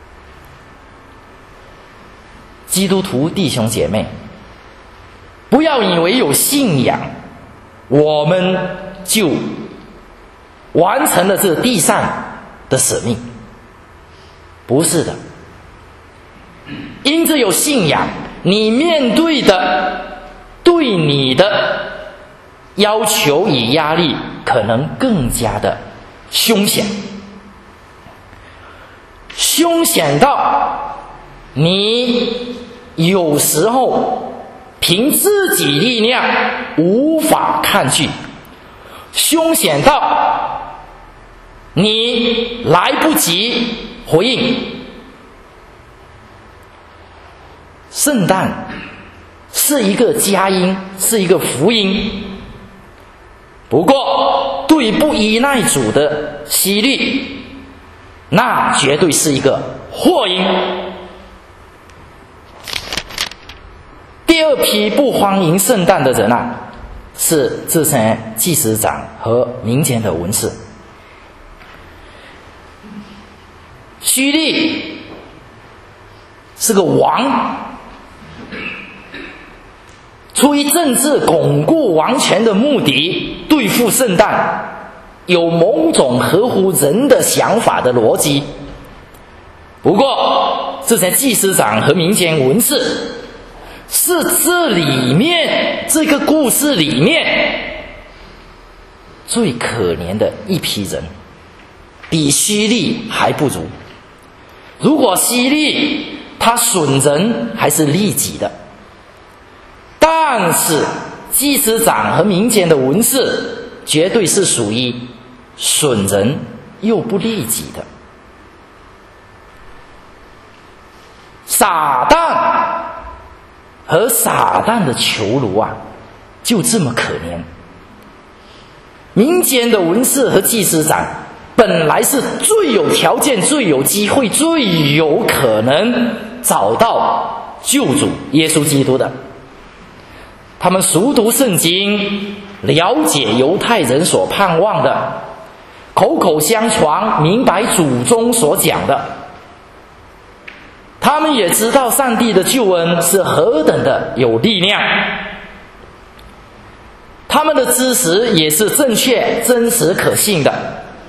基督徒弟兄姐妹，不要以为有信仰，我们就完成了这地上的使命。不是的，因着有信仰，你面对的对你的要求与压力可能更加的凶险，凶险到你有时候凭自己力量无法抗拒，凶险到你来不及回应。圣诞是一个佳音，是一个福音，不过对不依赖主的希律，那绝对是一个祸因。第二批不欢迎圣诞的人啊，是这些祭司长和民间的文士。希律是个王，出于政治巩固王权的目的，对付圣诞有某种合乎人的想法的逻辑。不过这些祭司长和民间文士是这里面这个故事里面最可怜的一批人，比希律还不如。如果希律他损人还是利己的，但是祭司长和民间的文士绝对是属于损人又不利己的。撒旦和撒旦的囚奴啊，就这么可怜。民间的文士和祭司长本来是最有条件、最有机会、最有可能找到救主耶稣基督的。他们熟读圣经，了解犹太人所盼望的，口口相传，明白祖宗所讲的。他们也知道上帝的救恩是何等的有力量，他们的知识也是正确、真实、可信的。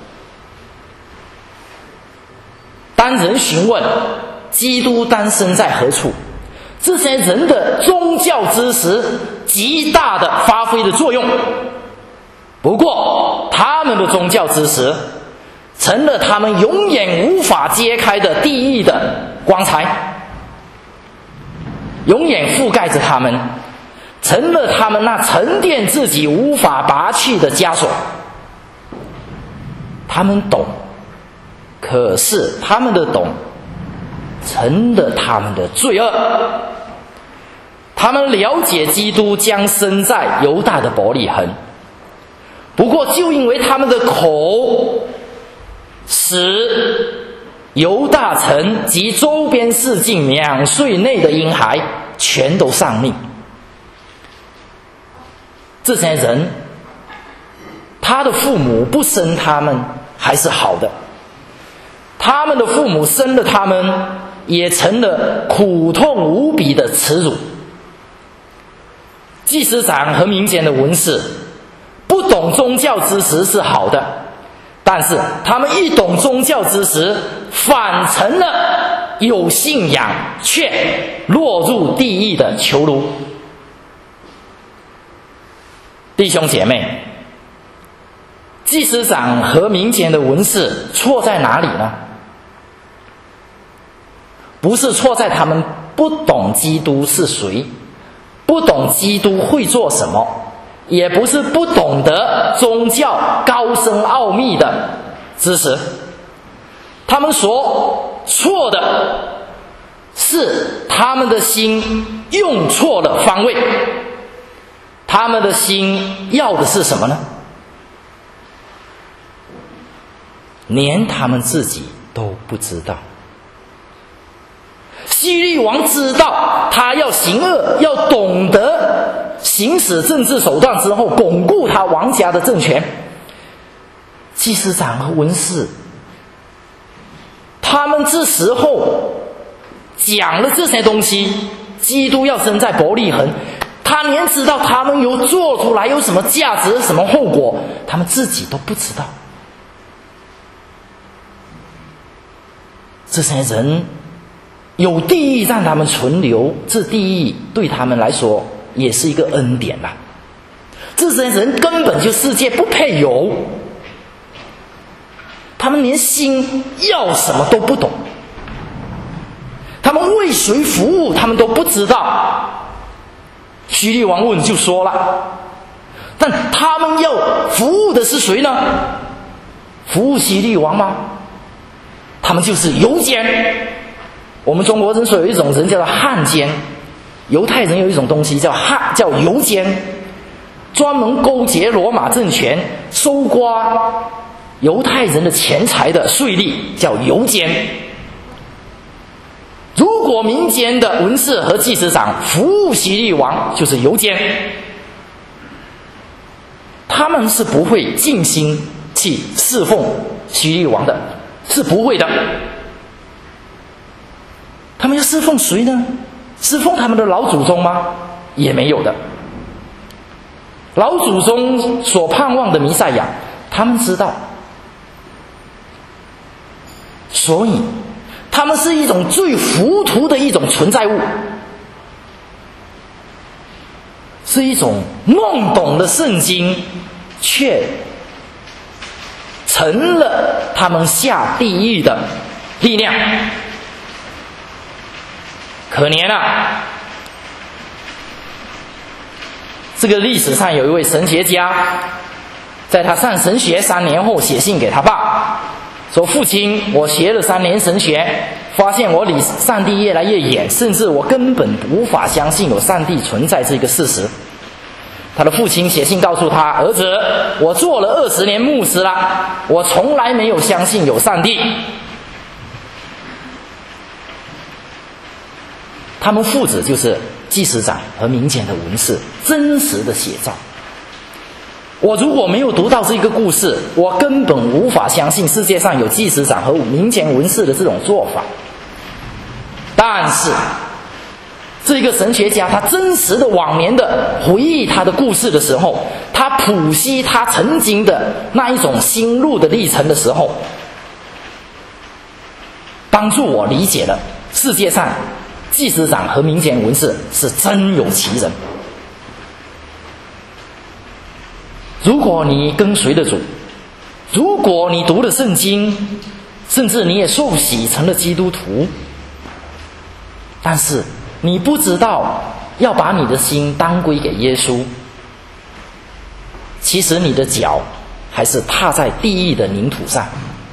当人询问基督诞生在何处，这些人的宗教知识极大的发挥了作用。不过他们的宗教知识成了他们永远无法揭开的地狱的光彩，永远覆盖着他们，成了他们那沉淀自己无法拔去的枷锁。他们懂，可是他们的懂成了他们的罪恶。他们了解基督将生在犹大的伯利恒，不过就因为他们的口使犹大城及周边市境两岁内的婴孩全都丧命。这些人，他的父母不生他们还是好的，他们的父母生了他们，也成了苦痛无比的耻辱。祭司长和民间的文士不懂宗教知识是好的，但是他们一懂宗教知识，反成了有信仰却落入地狱的囚奴。弟兄姐妹，祭司长和民间的文士错在哪里呢？不是错在他们不懂基督是谁，不懂基督会做什么，也不是不懂得宗教高深奥秘的知识，他们所错的是他们的心用错了方位。他们的心要的是什么呢？连他们自己都不知道。希律王知道他要行恶，要懂得行使政治手段之后巩固他王家的政权。祭司长和文士，他们这时候讲了这些东西，基督要生在伯利恒，他连知道他们有做出来有什么价值、什么后果，他们自己都不知道。这些人有地狱让他们存留，这地狱对他们来说也是一个恩典啦。这些人根本就世界不配有，他们连心要什么都不懂，他们为谁服务他们都不知道。希律王问就说了，但他们要服务的是谁呢？服务希律王吗？他们就是犹奸。我们中国人说有一种人叫做汉奸，犹太人有一种东西叫汉叫犹奸，专门勾结罗马政权，搜刮犹太人的钱财的税吏，叫犹奸。如果民间的文士和祭司长服务希律王，就是犹奸，他们是不会尽心去侍奉希律王的，是不会的。他们要侍奉谁呢？侍奉他们的老祖宗吗？也没有的。老祖宗所盼望的弥赛亚，他们知道，所以他们是一种最糊涂的一种存在物，是一种弄懂了圣经，却成了他们下地狱的力量。可怜啊！这个历史上有一位神学家，在他上神学三年后写信给他爸，说：父亲，我学了三年神学，发现我离上帝越来越远，甚至我根本无法相信有上帝存在这个事实。他的父亲写信告诉他：儿子，我做了二十年牧师了，我从来没有相信有上帝。他们父子就是祭司长和民间的文士，真实的写照。我如果没有读到这个故事，我根本无法相信世界上有祭司长和民间文士的这种做法。但是这个神学家他真实的往年的回忆他的故事的时候，他剖析他曾经的那一种心路的历程的时候，帮助我理解了世界上祭司长和民间文士是真有其人。如果你跟随了主，如果你读了圣经，甚至你也受洗成了基督徒，但是你不知道要把你的心当归给耶稣，其实你的脚还是踏在地狱的泥土上。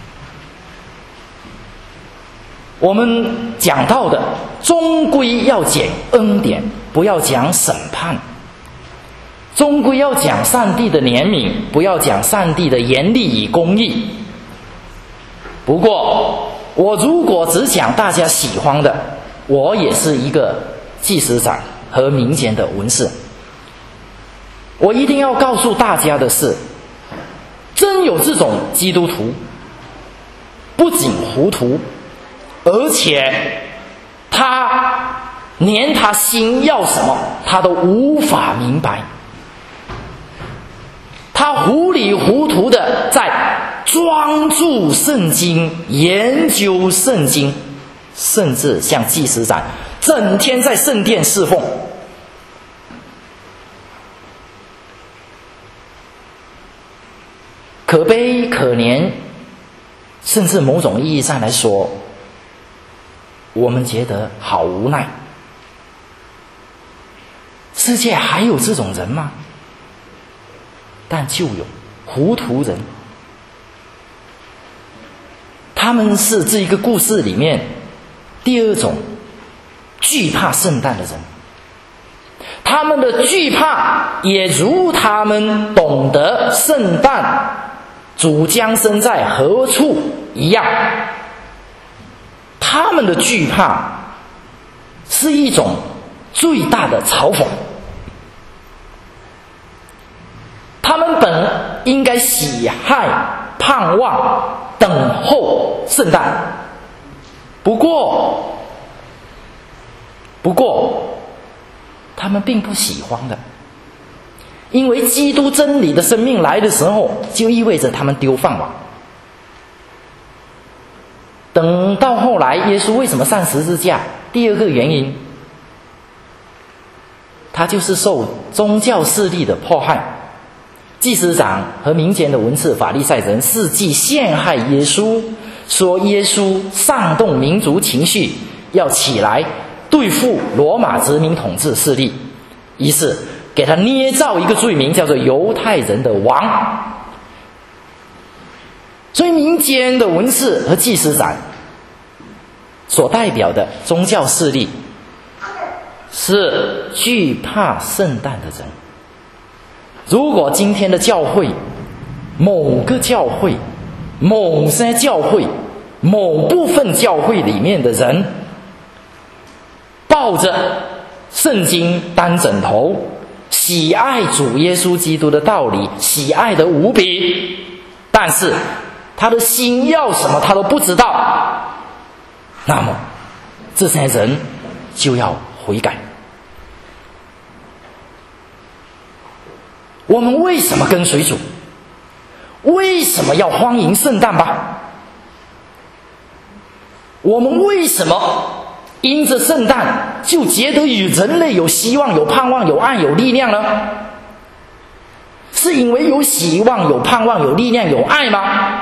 我们讲到的终归要讲恩典，不要讲审判；终归要讲上帝的怜悯，不要讲上帝的严厉与公义。 不过我如果只讲大家喜欢的，我也是一个祭司长和民间的文士。我一定要告诉大家的是，真有这种基督徒，不仅糊涂，而且他连他心要什么他都无法明白，他糊里糊涂的在专注圣经，研究圣经，甚至像祭司长整天在圣殿侍奉。可悲可怜，甚至某种意义上来说，我们觉得好无奈。世界还有这种人吗？但就有糊涂人，他们是这一个故事里面第二种惧怕圣诞的人。他们的惧怕也如他们懂得圣诞主将生在何处一样，他们的惧怕是一种最大的嘲讽。他们本应该喜爱、盼望、等候圣诞，不过，不过，他们并不喜欢的，因为基督真理的生命来的时候，就意味着他们丢饭碗。等到后来，耶稣为什么上十字架？第二个原因，他就是受宗教势力的迫害。祭司长和民间的文士法利赛人伺机陷害耶稣，说耶稣煽动民族情绪，要起来对付罗马殖民统治势力，于是给他捏造一个罪名，叫做犹太人的王。所以民间的文士和祭司长所代表的宗教势力是惧怕圣诞的人。如果今天的教会，某个教会，某些教会，某部分教会里面的人抱着圣经当枕头，喜爱主耶稣基督的道理，喜爱的无比，但是他的心要什么他都不知道，那么这些人就要悔改。我们为什么跟随主？为什么要欢迎圣诞吧？我们为什么因着圣诞就觉得与人类有希望、有盼望、有爱、有力量呢？是因为有希望、有盼望、有力量、有爱吗？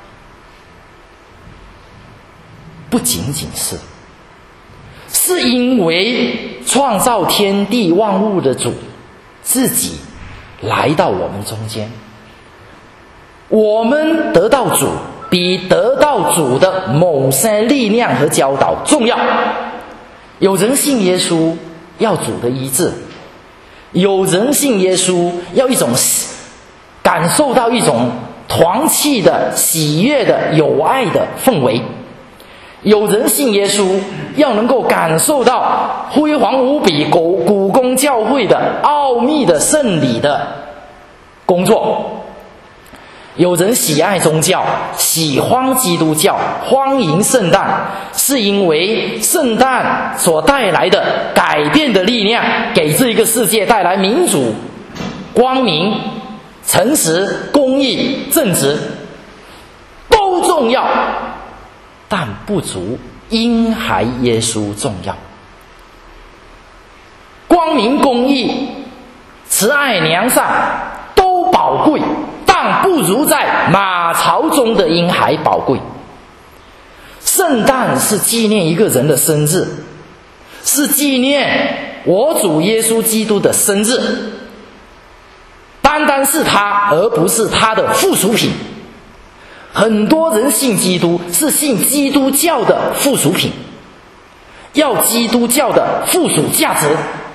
不仅仅是，是因为创造天地万物的主自己来到我们中间，我们得到主比得到主的某些力量和教导重要。有人信耶稣要主的医治，有人信耶稣要一种感受到一种团契的喜悦的有爱的氛围，有人信耶稣要能够感受到辉煌无比古古宫教会的奥秘的圣礼的工作，有人喜爱宗教，喜欢基督教，欢迎圣诞，是因为圣诞所带来的改变的力量，给这个世界带来民主、光明、诚实、公义、正直，都重要，但不足婴孩耶稣重要。光明、公义、慈爱、良善都宝贵，但不如在马槽中的婴孩宝贵。圣诞是纪念一个人的生日，是纪念我主耶稣基督的生日，单单是他，而不是他的附属品。很多人信基督是信基督教的附属品，要基督教的附属价值，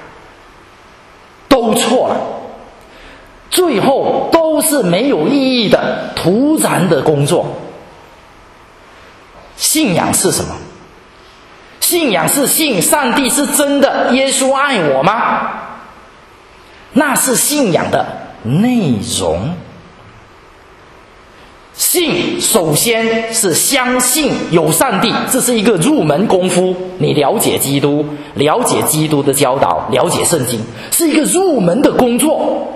都错了，最后都是没有意义的徒然的工作。 信仰是什么？信仰是信上帝是真的，耶稣爱我吗？那是信仰的内容。信首先是相信有上帝，这是一个入门功夫。你了解基督，了解基督的教导，了解圣经，是一个入门的工作。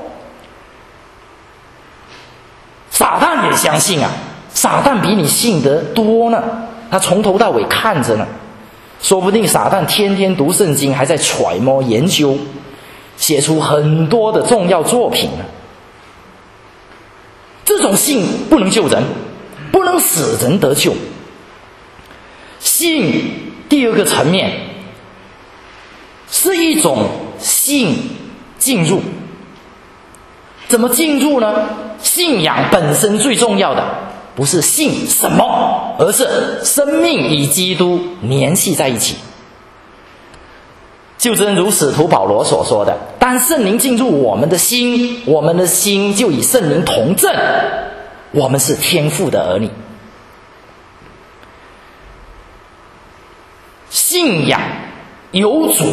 撒旦也相信啊，撒旦比你信得多呢，他从头到尾看着呢。说不定撒旦天天读圣经，还在揣摩研究，写出很多的重要作品呢。这种信不能救人，不能使人得救。信第二个层面是一种信进入。怎么进入呢？信仰本身最重要的不是信什么，而是生命与基督联系在一起。就正如使徒保罗所说的，当圣灵进入我们的心，我们的心就与圣灵同证，我们是天父的儿女。信仰有主，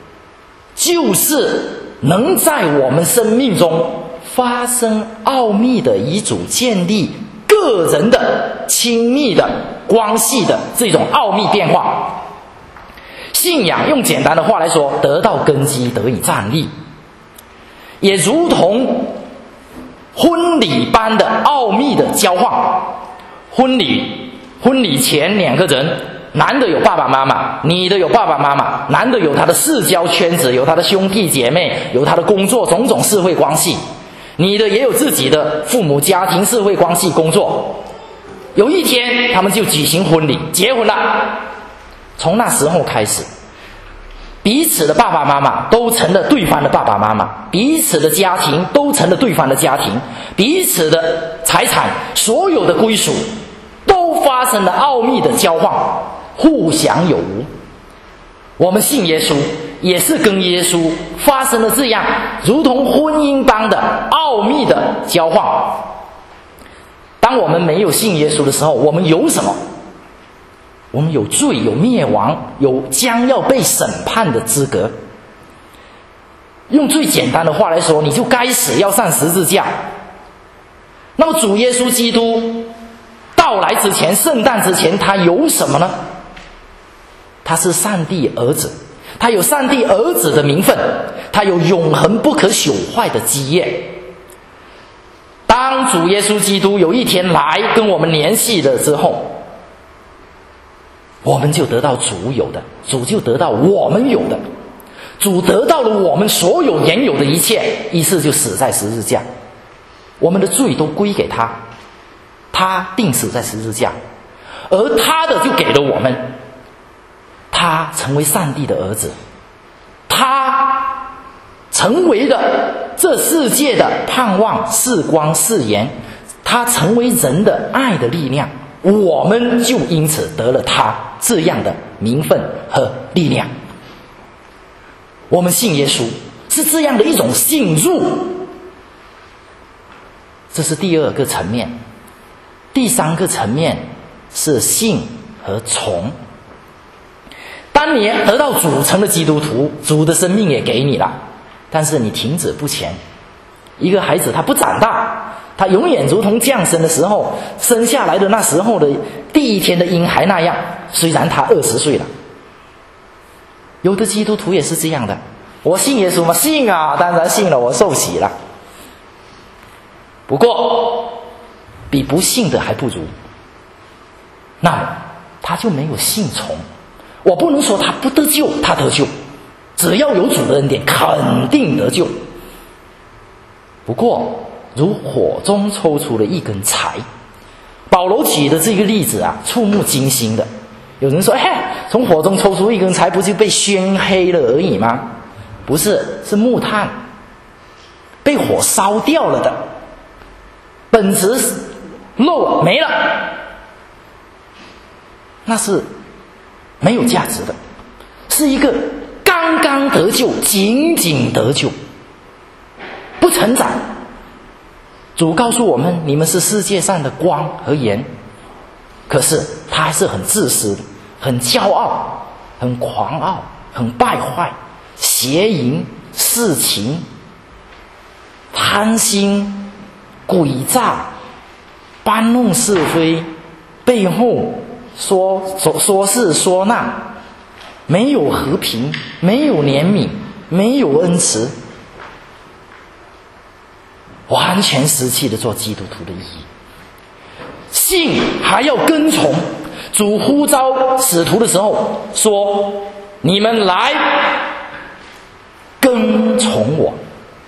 就是能在我们生命中发生奥秘的与主建立个人的亲密的关系的这种奥秘变化。信仰用简单的话来说，得到根基，得以站立，也如同婚礼般的奥秘的交换。婚礼婚礼前两个人，男的有爸爸妈妈，女的有爸爸妈妈，男的有他的社交圈子，有他的兄弟姐妹，有他的工作，种种社会关系，女的也有自己的父母家庭社会关系工作。有一天他们就举行婚礼，结婚了。从那时候开始，彼此的爸爸妈妈都成了对方的爸爸妈妈，彼此的家庭都成了对方的家庭，彼此的财产，所有的归属都发生了奥秘的交换，互享有无。我们信耶稣也是跟耶稣发生了这样如同婚姻般的奥秘的交换。当我们没有信耶稣的时候，我们有什么？我们有罪，有灭亡，有将要被审判的资格。用最简单的话来说，你就该死，要上十字架。那么主耶稣基督到来之前，圣诞之前，他有什么呢？他是上帝儿子，他有上帝儿子的名分，他有永恒不可朽坏的基业。当主耶稣基督有一天来跟我们联系了之后，我们就得到主有的，主就得到我们有的，主得到了我们所有原有的一切，于是就死在十字架，我们的罪都归给他，他钉死在十字架，而他的就给了我们，他成为上帝的儿子，他成为了这世界的盼望，是光是盐，他成为人的爱的力量，我们就因此得了他这样的名分和力量。我们信耶稣是这样的一种信入，这是第二个层面。第三个层面是信和从。当你得到主，成了基督徒，主的生命也给你了，但是你停止不前。一个孩子他不长大，他永远如同降生的时候，生下来的那时候的第一天的婴孩那样，虽然他二十岁了。有的基督徒也是这样的，我信耶稣吗？信啊，当然信了，我受洗了。不过比不信的还不如，那么他就没有信从。我不能说他不得救，他得救，只要有主的恩典，肯定得救。不过如火中抽出了一根柴，保罗举的这个例子啊，触目惊心的。有人说，哎，从火中抽出一根柴，不就被熏黑了而已吗？不是，是木炭被火烧掉了的，本质肉没了，那是没有价值的，是一个刚刚得救，仅仅得救，不成长。主告诉我们，你们是世界上的光和盐， 可是他还是很自私的，很骄傲，很狂傲，很败坏，邪淫、事情、贪心、诡诈、搬弄是非，背后说说说是说那，没有和平，没有怜悯，没有恩慈，完全失去了做基督徒的意义。信还要跟从，主呼召使徒的时候说：你们来跟从我，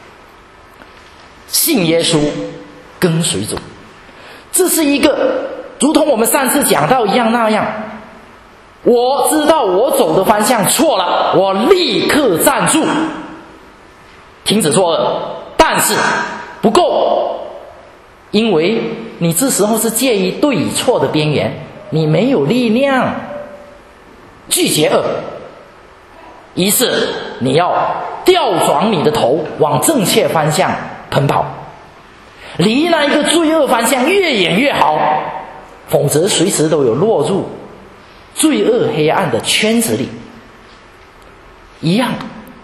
信耶稣，跟随主。这是一个如同我们上次讲到一样那样，我知道我走的方向错了，我立刻站住，停止错恶。但是不够，因为你这时候是介于对与错的边缘，你没有力量拒绝恶，于是你要调转你的头往正确方向奔跑，离那一个罪恶方向越远越好，否则随时都有落入罪恶黑暗的圈子里。一样，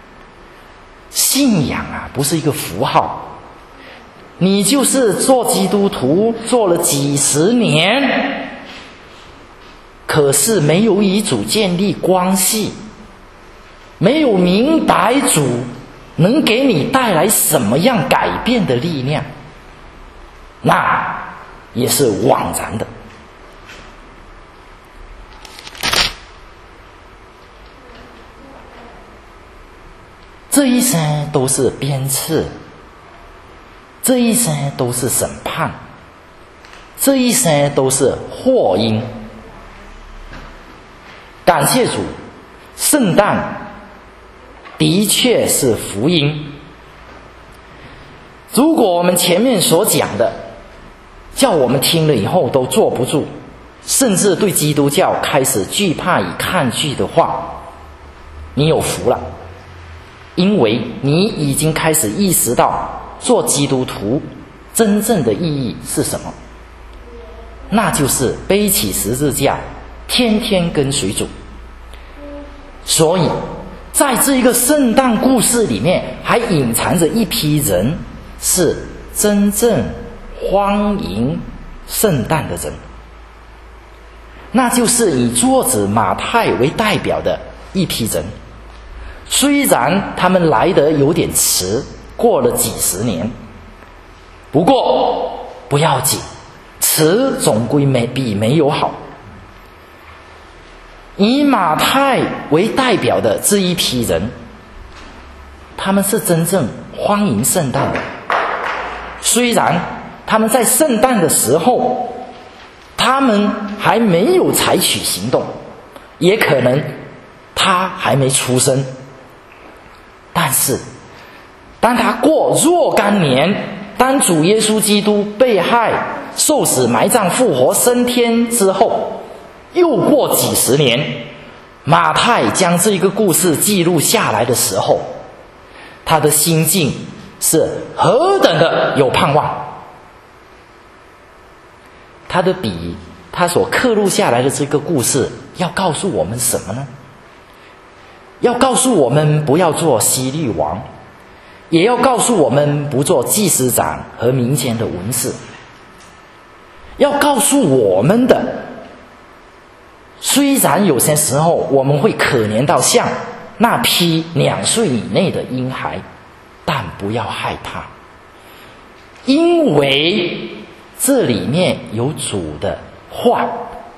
信仰啊不是一个符号，你就是做基督徒做了几十年，可是没有与主建立关系，没有明白主能给你带来什么样改变的力量，那也是枉然的。这一生都是鞭笞，这一生都是审判，这一生都是祸因。感谢主，圣诞的确是福音。如果我们前面所讲的叫我们听了以后都坐不住，甚至对基督教开始惧怕与抗拒的话，你有福了，因为你已经开始意识到做基督徒真正的意义是什么，那就是背起十字架，天天跟随主。所以在这一个圣诞故事里面，还隐藏着一批人是真正欢迎圣诞的人，那就是以作者马太为代表的一批人。虽然他们来得有点迟，过了几十年，不过不要紧，迟总归没比没有好。以马太为代表的这一批人，他们是真正欢迎圣诞的。虽然他们在圣诞的时候，他们还没有采取行动，也可能他还没出生，但是当他过若干年，当主耶稣基督被害、受死、埋葬、复活、升天之后，又过几十年，马太将这个故事记录下来的时候，他的心境是何等的有盼望。他的笔，他所刻录下来的这个故事要告诉我们什么呢？要告诉我们不要做希律王，也要告诉我们不做祭司长和民间的文士。要告诉我们的，虽然有些时候我们会可怜到像那批两岁以内的婴孩，但不要害怕，因为这里面有主的话。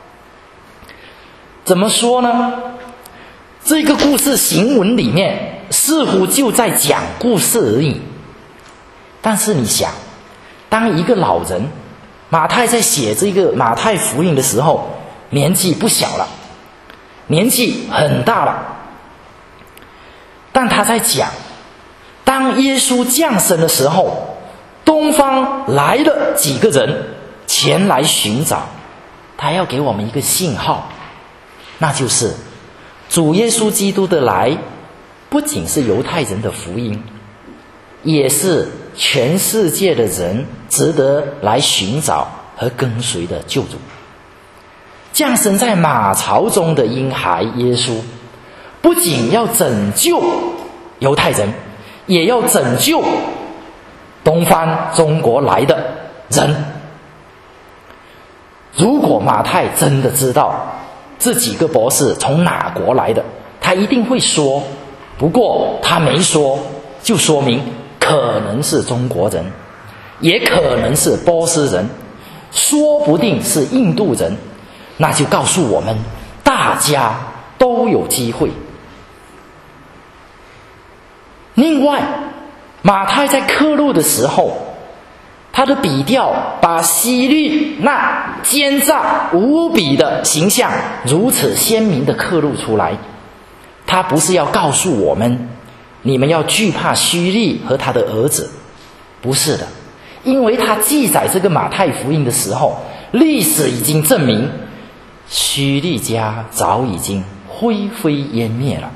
怎么说呢？这个故事行文里面似乎就在讲故事而已，但是你想，当一个老人，马太在写这个马太福音的时候，年纪不小了，年纪很大了，但他在讲，当耶稣降生的时候，东方来了几个人前来寻找，他要给我们一个信号，那就是主耶稣基督的来不仅是犹太人的福音，也是全世界的人值得来寻找和跟随的救主。 降生在马槽中的婴孩耶稣，不仅要拯救犹太人，也要拯救东方中国来的人。如果马太真的知道这几个博士从哪国来的，他一定会说，不过他没说，就说明可能是中国人，也可能是波斯人，说不定是印度人，那就告诉我们大家都有机会。另外，马太在刻录的时候，他的笔调把希律那奸诈无比的形象如此鲜明地刻录出来。他不是要告诉我们你们要惧怕希律和他的儿子，不是的，因为他记载这个马太福音的时候，历史已经证明希律家早已经灰飞烟灭了。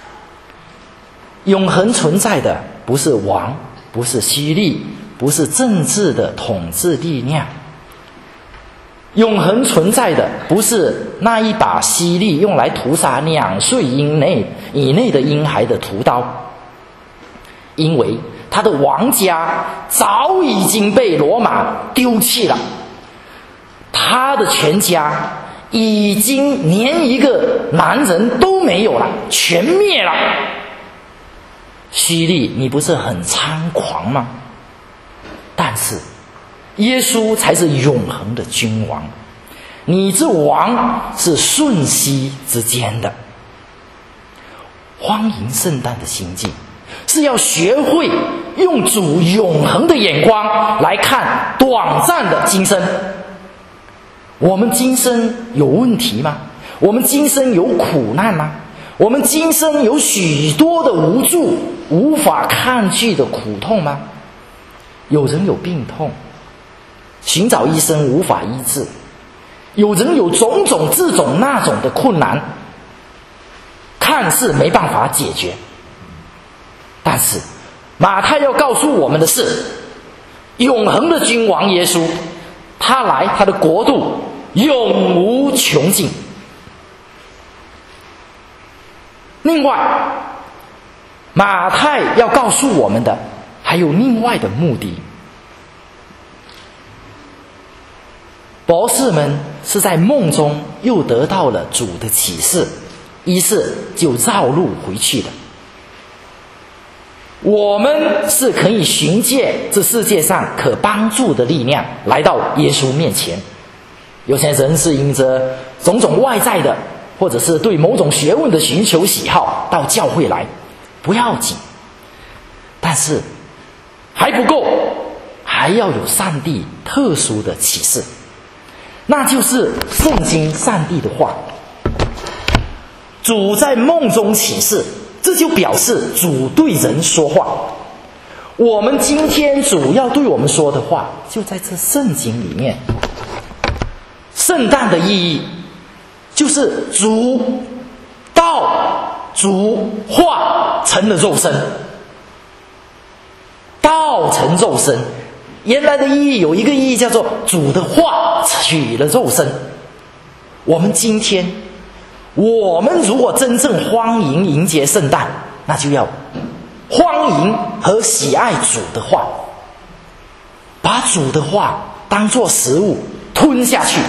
永恒存在的不是王，不是希律，不是政治的统治力量，永恒存在的不是那一把希律用来屠杀两岁以内以内的婴孩的屠刀，因为他的王家早已经被罗马丢弃了，他的全家已经连一个男人都没有了，全灭了。希律，你不是很猖狂吗？但是耶稣才是永恒的君王，你这王是瞬息之间的。欢迎圣诞的心境是要学会用主永恒的眼光来看短暂的今生。我们今生有问题吗？我们今生有苦难吗？我们今生有许多的无助，无法抗拒的苦痛吗？有人有病痛，寻找医生无法医治；有人有种种这种那种的困难，看似没办法解决。但是马太要告诉我们的是，永恒的君王耶稣，他来，他的国度永无穷尽。另外，马太要告诉我们的还有另外的目的。博士们是在梦中又得到了主的启示，于是就绕路回去了。我们是可以寻借这世界上可帮助的力量来到耶稣面前。有些人是因着种种外在的，或者是对某种学问的寻求喜好到教会来，不要紧，但是还不够，还要有上帝特殊的启示，那就是圣经上帝的话。主在梦中启示，这就表示主对人说话。我们今天主要对我们说的话就在这圣经里面。圣诞的意义就是主道主化成了肉身，道成肉身，原来的意义有一个意义叫做主的话取了肉身。我们今天我们如果真正欢迎迎接圣诞，那就要欢迎和喜爱主的话，把主的话当作食物吞下去，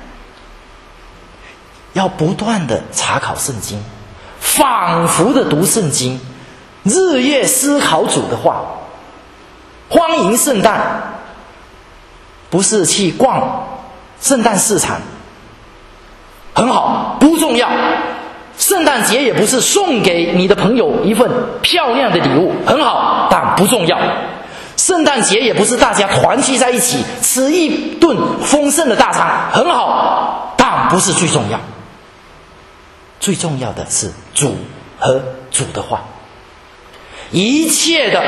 要不断的查考圣经，反复的读圣经，日夜思考主的话。欢迎圣诞不是去逛圣诞市场，很好，不重要。圣诞节也不是送给你的朋友一份漂亮的礼物，很好，但不重要。圣诞节也不是大家团聚在一起吃一顿丰盛的大餐，很好，但不是最重要。最重要的是主和主的话。一切的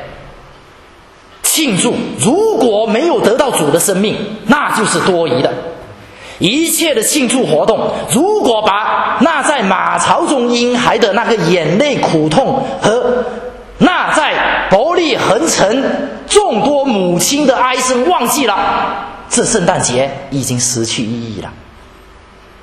庆祝如果没有得到主的生命，那就是多余的。一切的庆祝活动如果把那在马槽中婴孩的那个眼泪苦痛和那在伯利恒城众多母亲的哀声忘记了，这圣诞节已经失去意义了。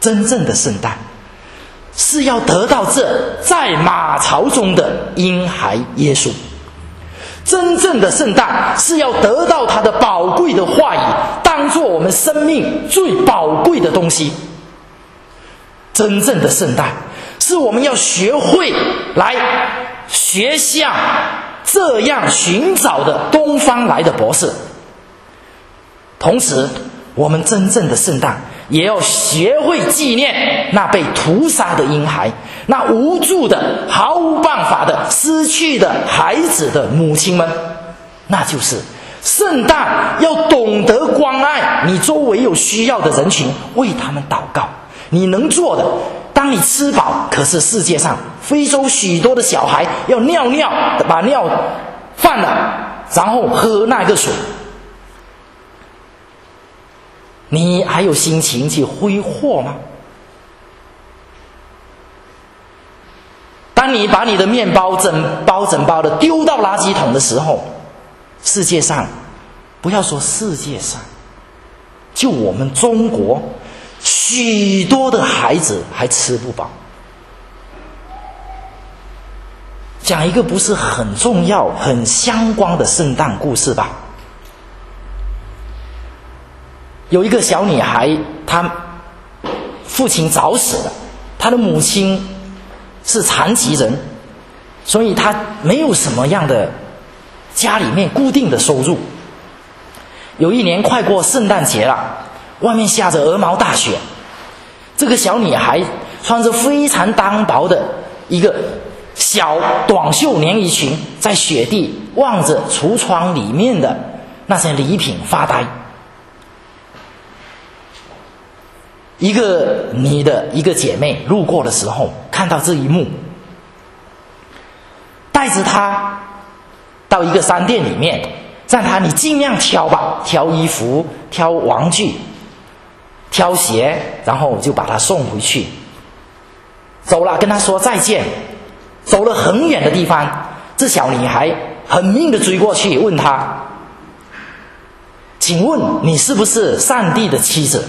真正的圣诞是要得到这在马槽中的婴孩耶稣。真正的圣诞是要得到他的宝贵的话语，当作我们生命最宝贵的东西。真正的圣诞是我们要学会来学像这样寻找的东方来的博士。同时我们真正的圣诞也要学会纪念那被屠杀的婴孩，那无助的毫无办法的失去的孩子的母亲们。那就是圣诞要懂得关爱你周围有需要的人群，为他们祷告。你能做的，当你吃饱，可是世界上非洲许多的小孩要尿尿，把尿放了，然后喝那个水，你还有心情去挥霍吗？当你把你的面包整包整包的丢到垃圾桶的时候，世界上，不要说世界上，就我们中国许多的孩子还吃不饱。讲一个不是很重要很相关的圣诞故事吧。有一个小女孩，她父亲早死了，她的母亲是残疾人，所以她没有什么样的家里面固定的收入。有一年快过圣诞节了，外面下着鹅毛大雪，这个小女孩穿着非常单薄的一个小短袖连衣裙，在雪地望着橱窗里面的那些礼品发呆。一个你的一个姐妹路过的时候，看到这一幕，带着她到一个商店里面，让她你尽量挑吧，挑衣服，挑玩具，挑鞋，然后就把她送回去。走了，跟她说再见。走了很远的地方，这小女孩狠命的追过去，问她：请问你是不是上帝的妻子？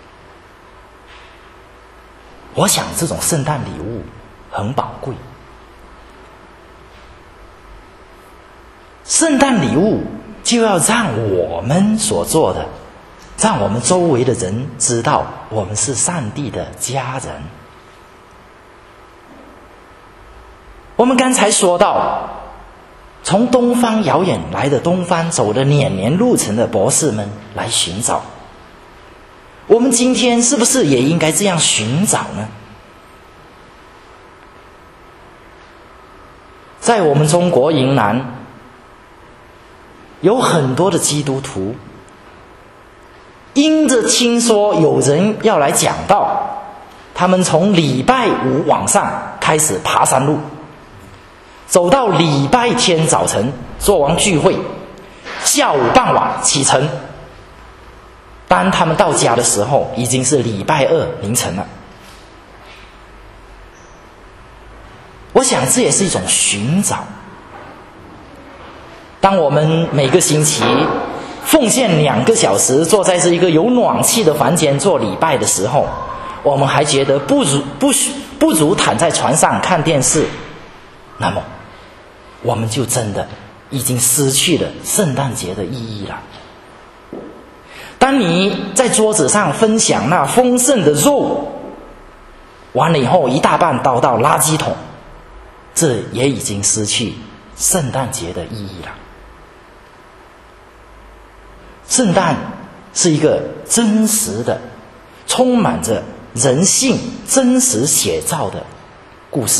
我想这种圣诞礼物很宝贵。圣诞礼物就要让我们所做的，让我们周围的人知道我们是上帝的家人。我们刚才说到，从东方遥远来的东方走了年年路程的博士们来寻找，我们今天是不是也应该这样寻找呢？在我们中国云南有很多的基督徒，因着听说有人要来讲道，他们从礼拜五晚上开始爬山路，走到礼拜天早晨做完聚会，下午傍晚启程。当他们到家的时候，已经是礼拜二凌晨了。我想这也是一种寻找。当我们每个星期奉献两个小时坐在这一个有暖气的房间做礼拜的时候，我们还觉得不如不不如躺在床上看电视，那么我们就真的已经失去了圣诞节的意义了。当你在桌子上分享那丰盛的肉，完了以后一大半倒到垃圾桶，这也已经失去圣诞节的意义了。圣诞是一个真实的，充满着人性真实写照的故事。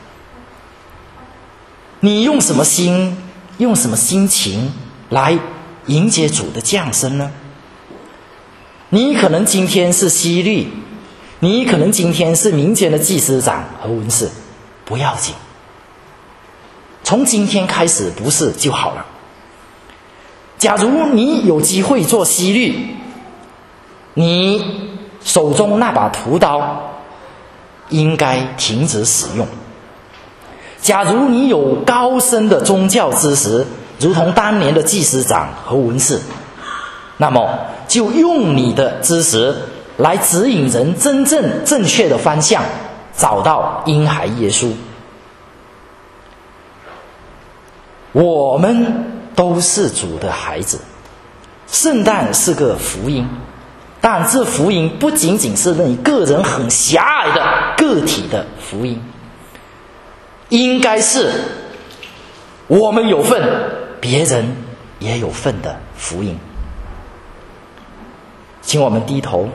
你用什么心，用什么心情来迎接主的降生呢？你可能今天是希律，你可能今天是民间的祭司长和文士，不要紧，从今天开始不是就好了。假如你有机会做希律，你手中那把屠刀应该停止使用。假如你有高深的宗教知识，如同当年的祭司长和文士，那么就用你的知识来指引人真正正确的方向，找到婴孩耶稣。我们都是主的孩子，圣诞是个福音，但这福音不仅仅是你个人很狭隘的个体的福音，应该是我们有份，别人也有份的福音。请我们低头。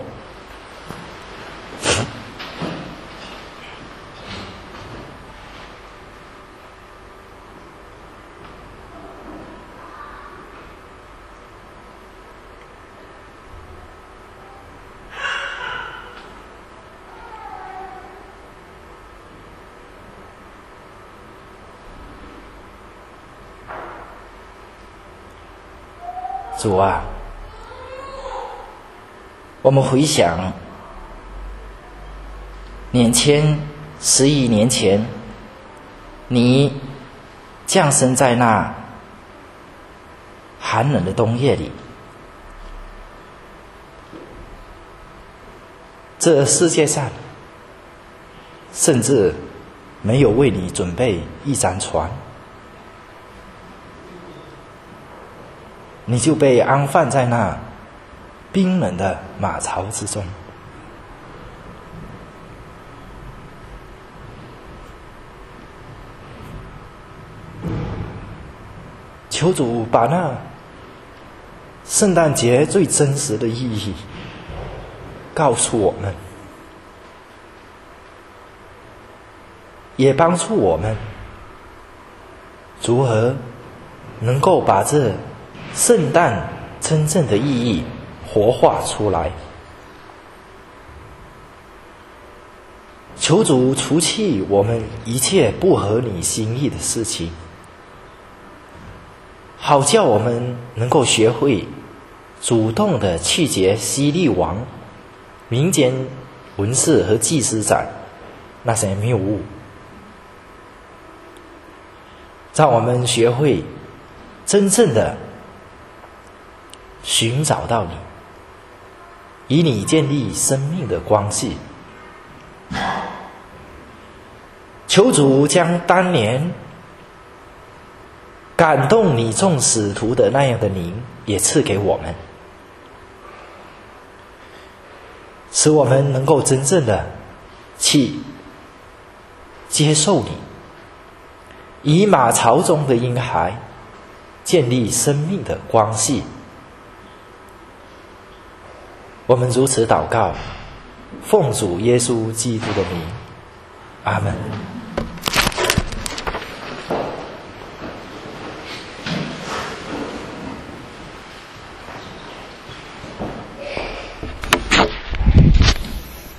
主啊，我们回想年前十亿年前，你降生在那寒冷的冬夜里，这世界上甚至没有为你准备一张船，你就被安放在那冰冷的马槽之中。求主把那圣诞节最真实的意义告诉我们，也帮助我们如何能够把这圣诞真正的意义活化出来。求主除去我们一切不合你心意的事情，好叫我们能够学会主动的去结希律王、民间文士和祭司长那些谬误，让我们学会真正的寻找到你，与你建立生命的关系。求主将当年感动你众使徒的那样的灵也赐给我们，使我们能够真正的去接受你，与马槽中的婴孩建立生命的关系。我们如此祷告，奉主耶稣基督的名，阿们。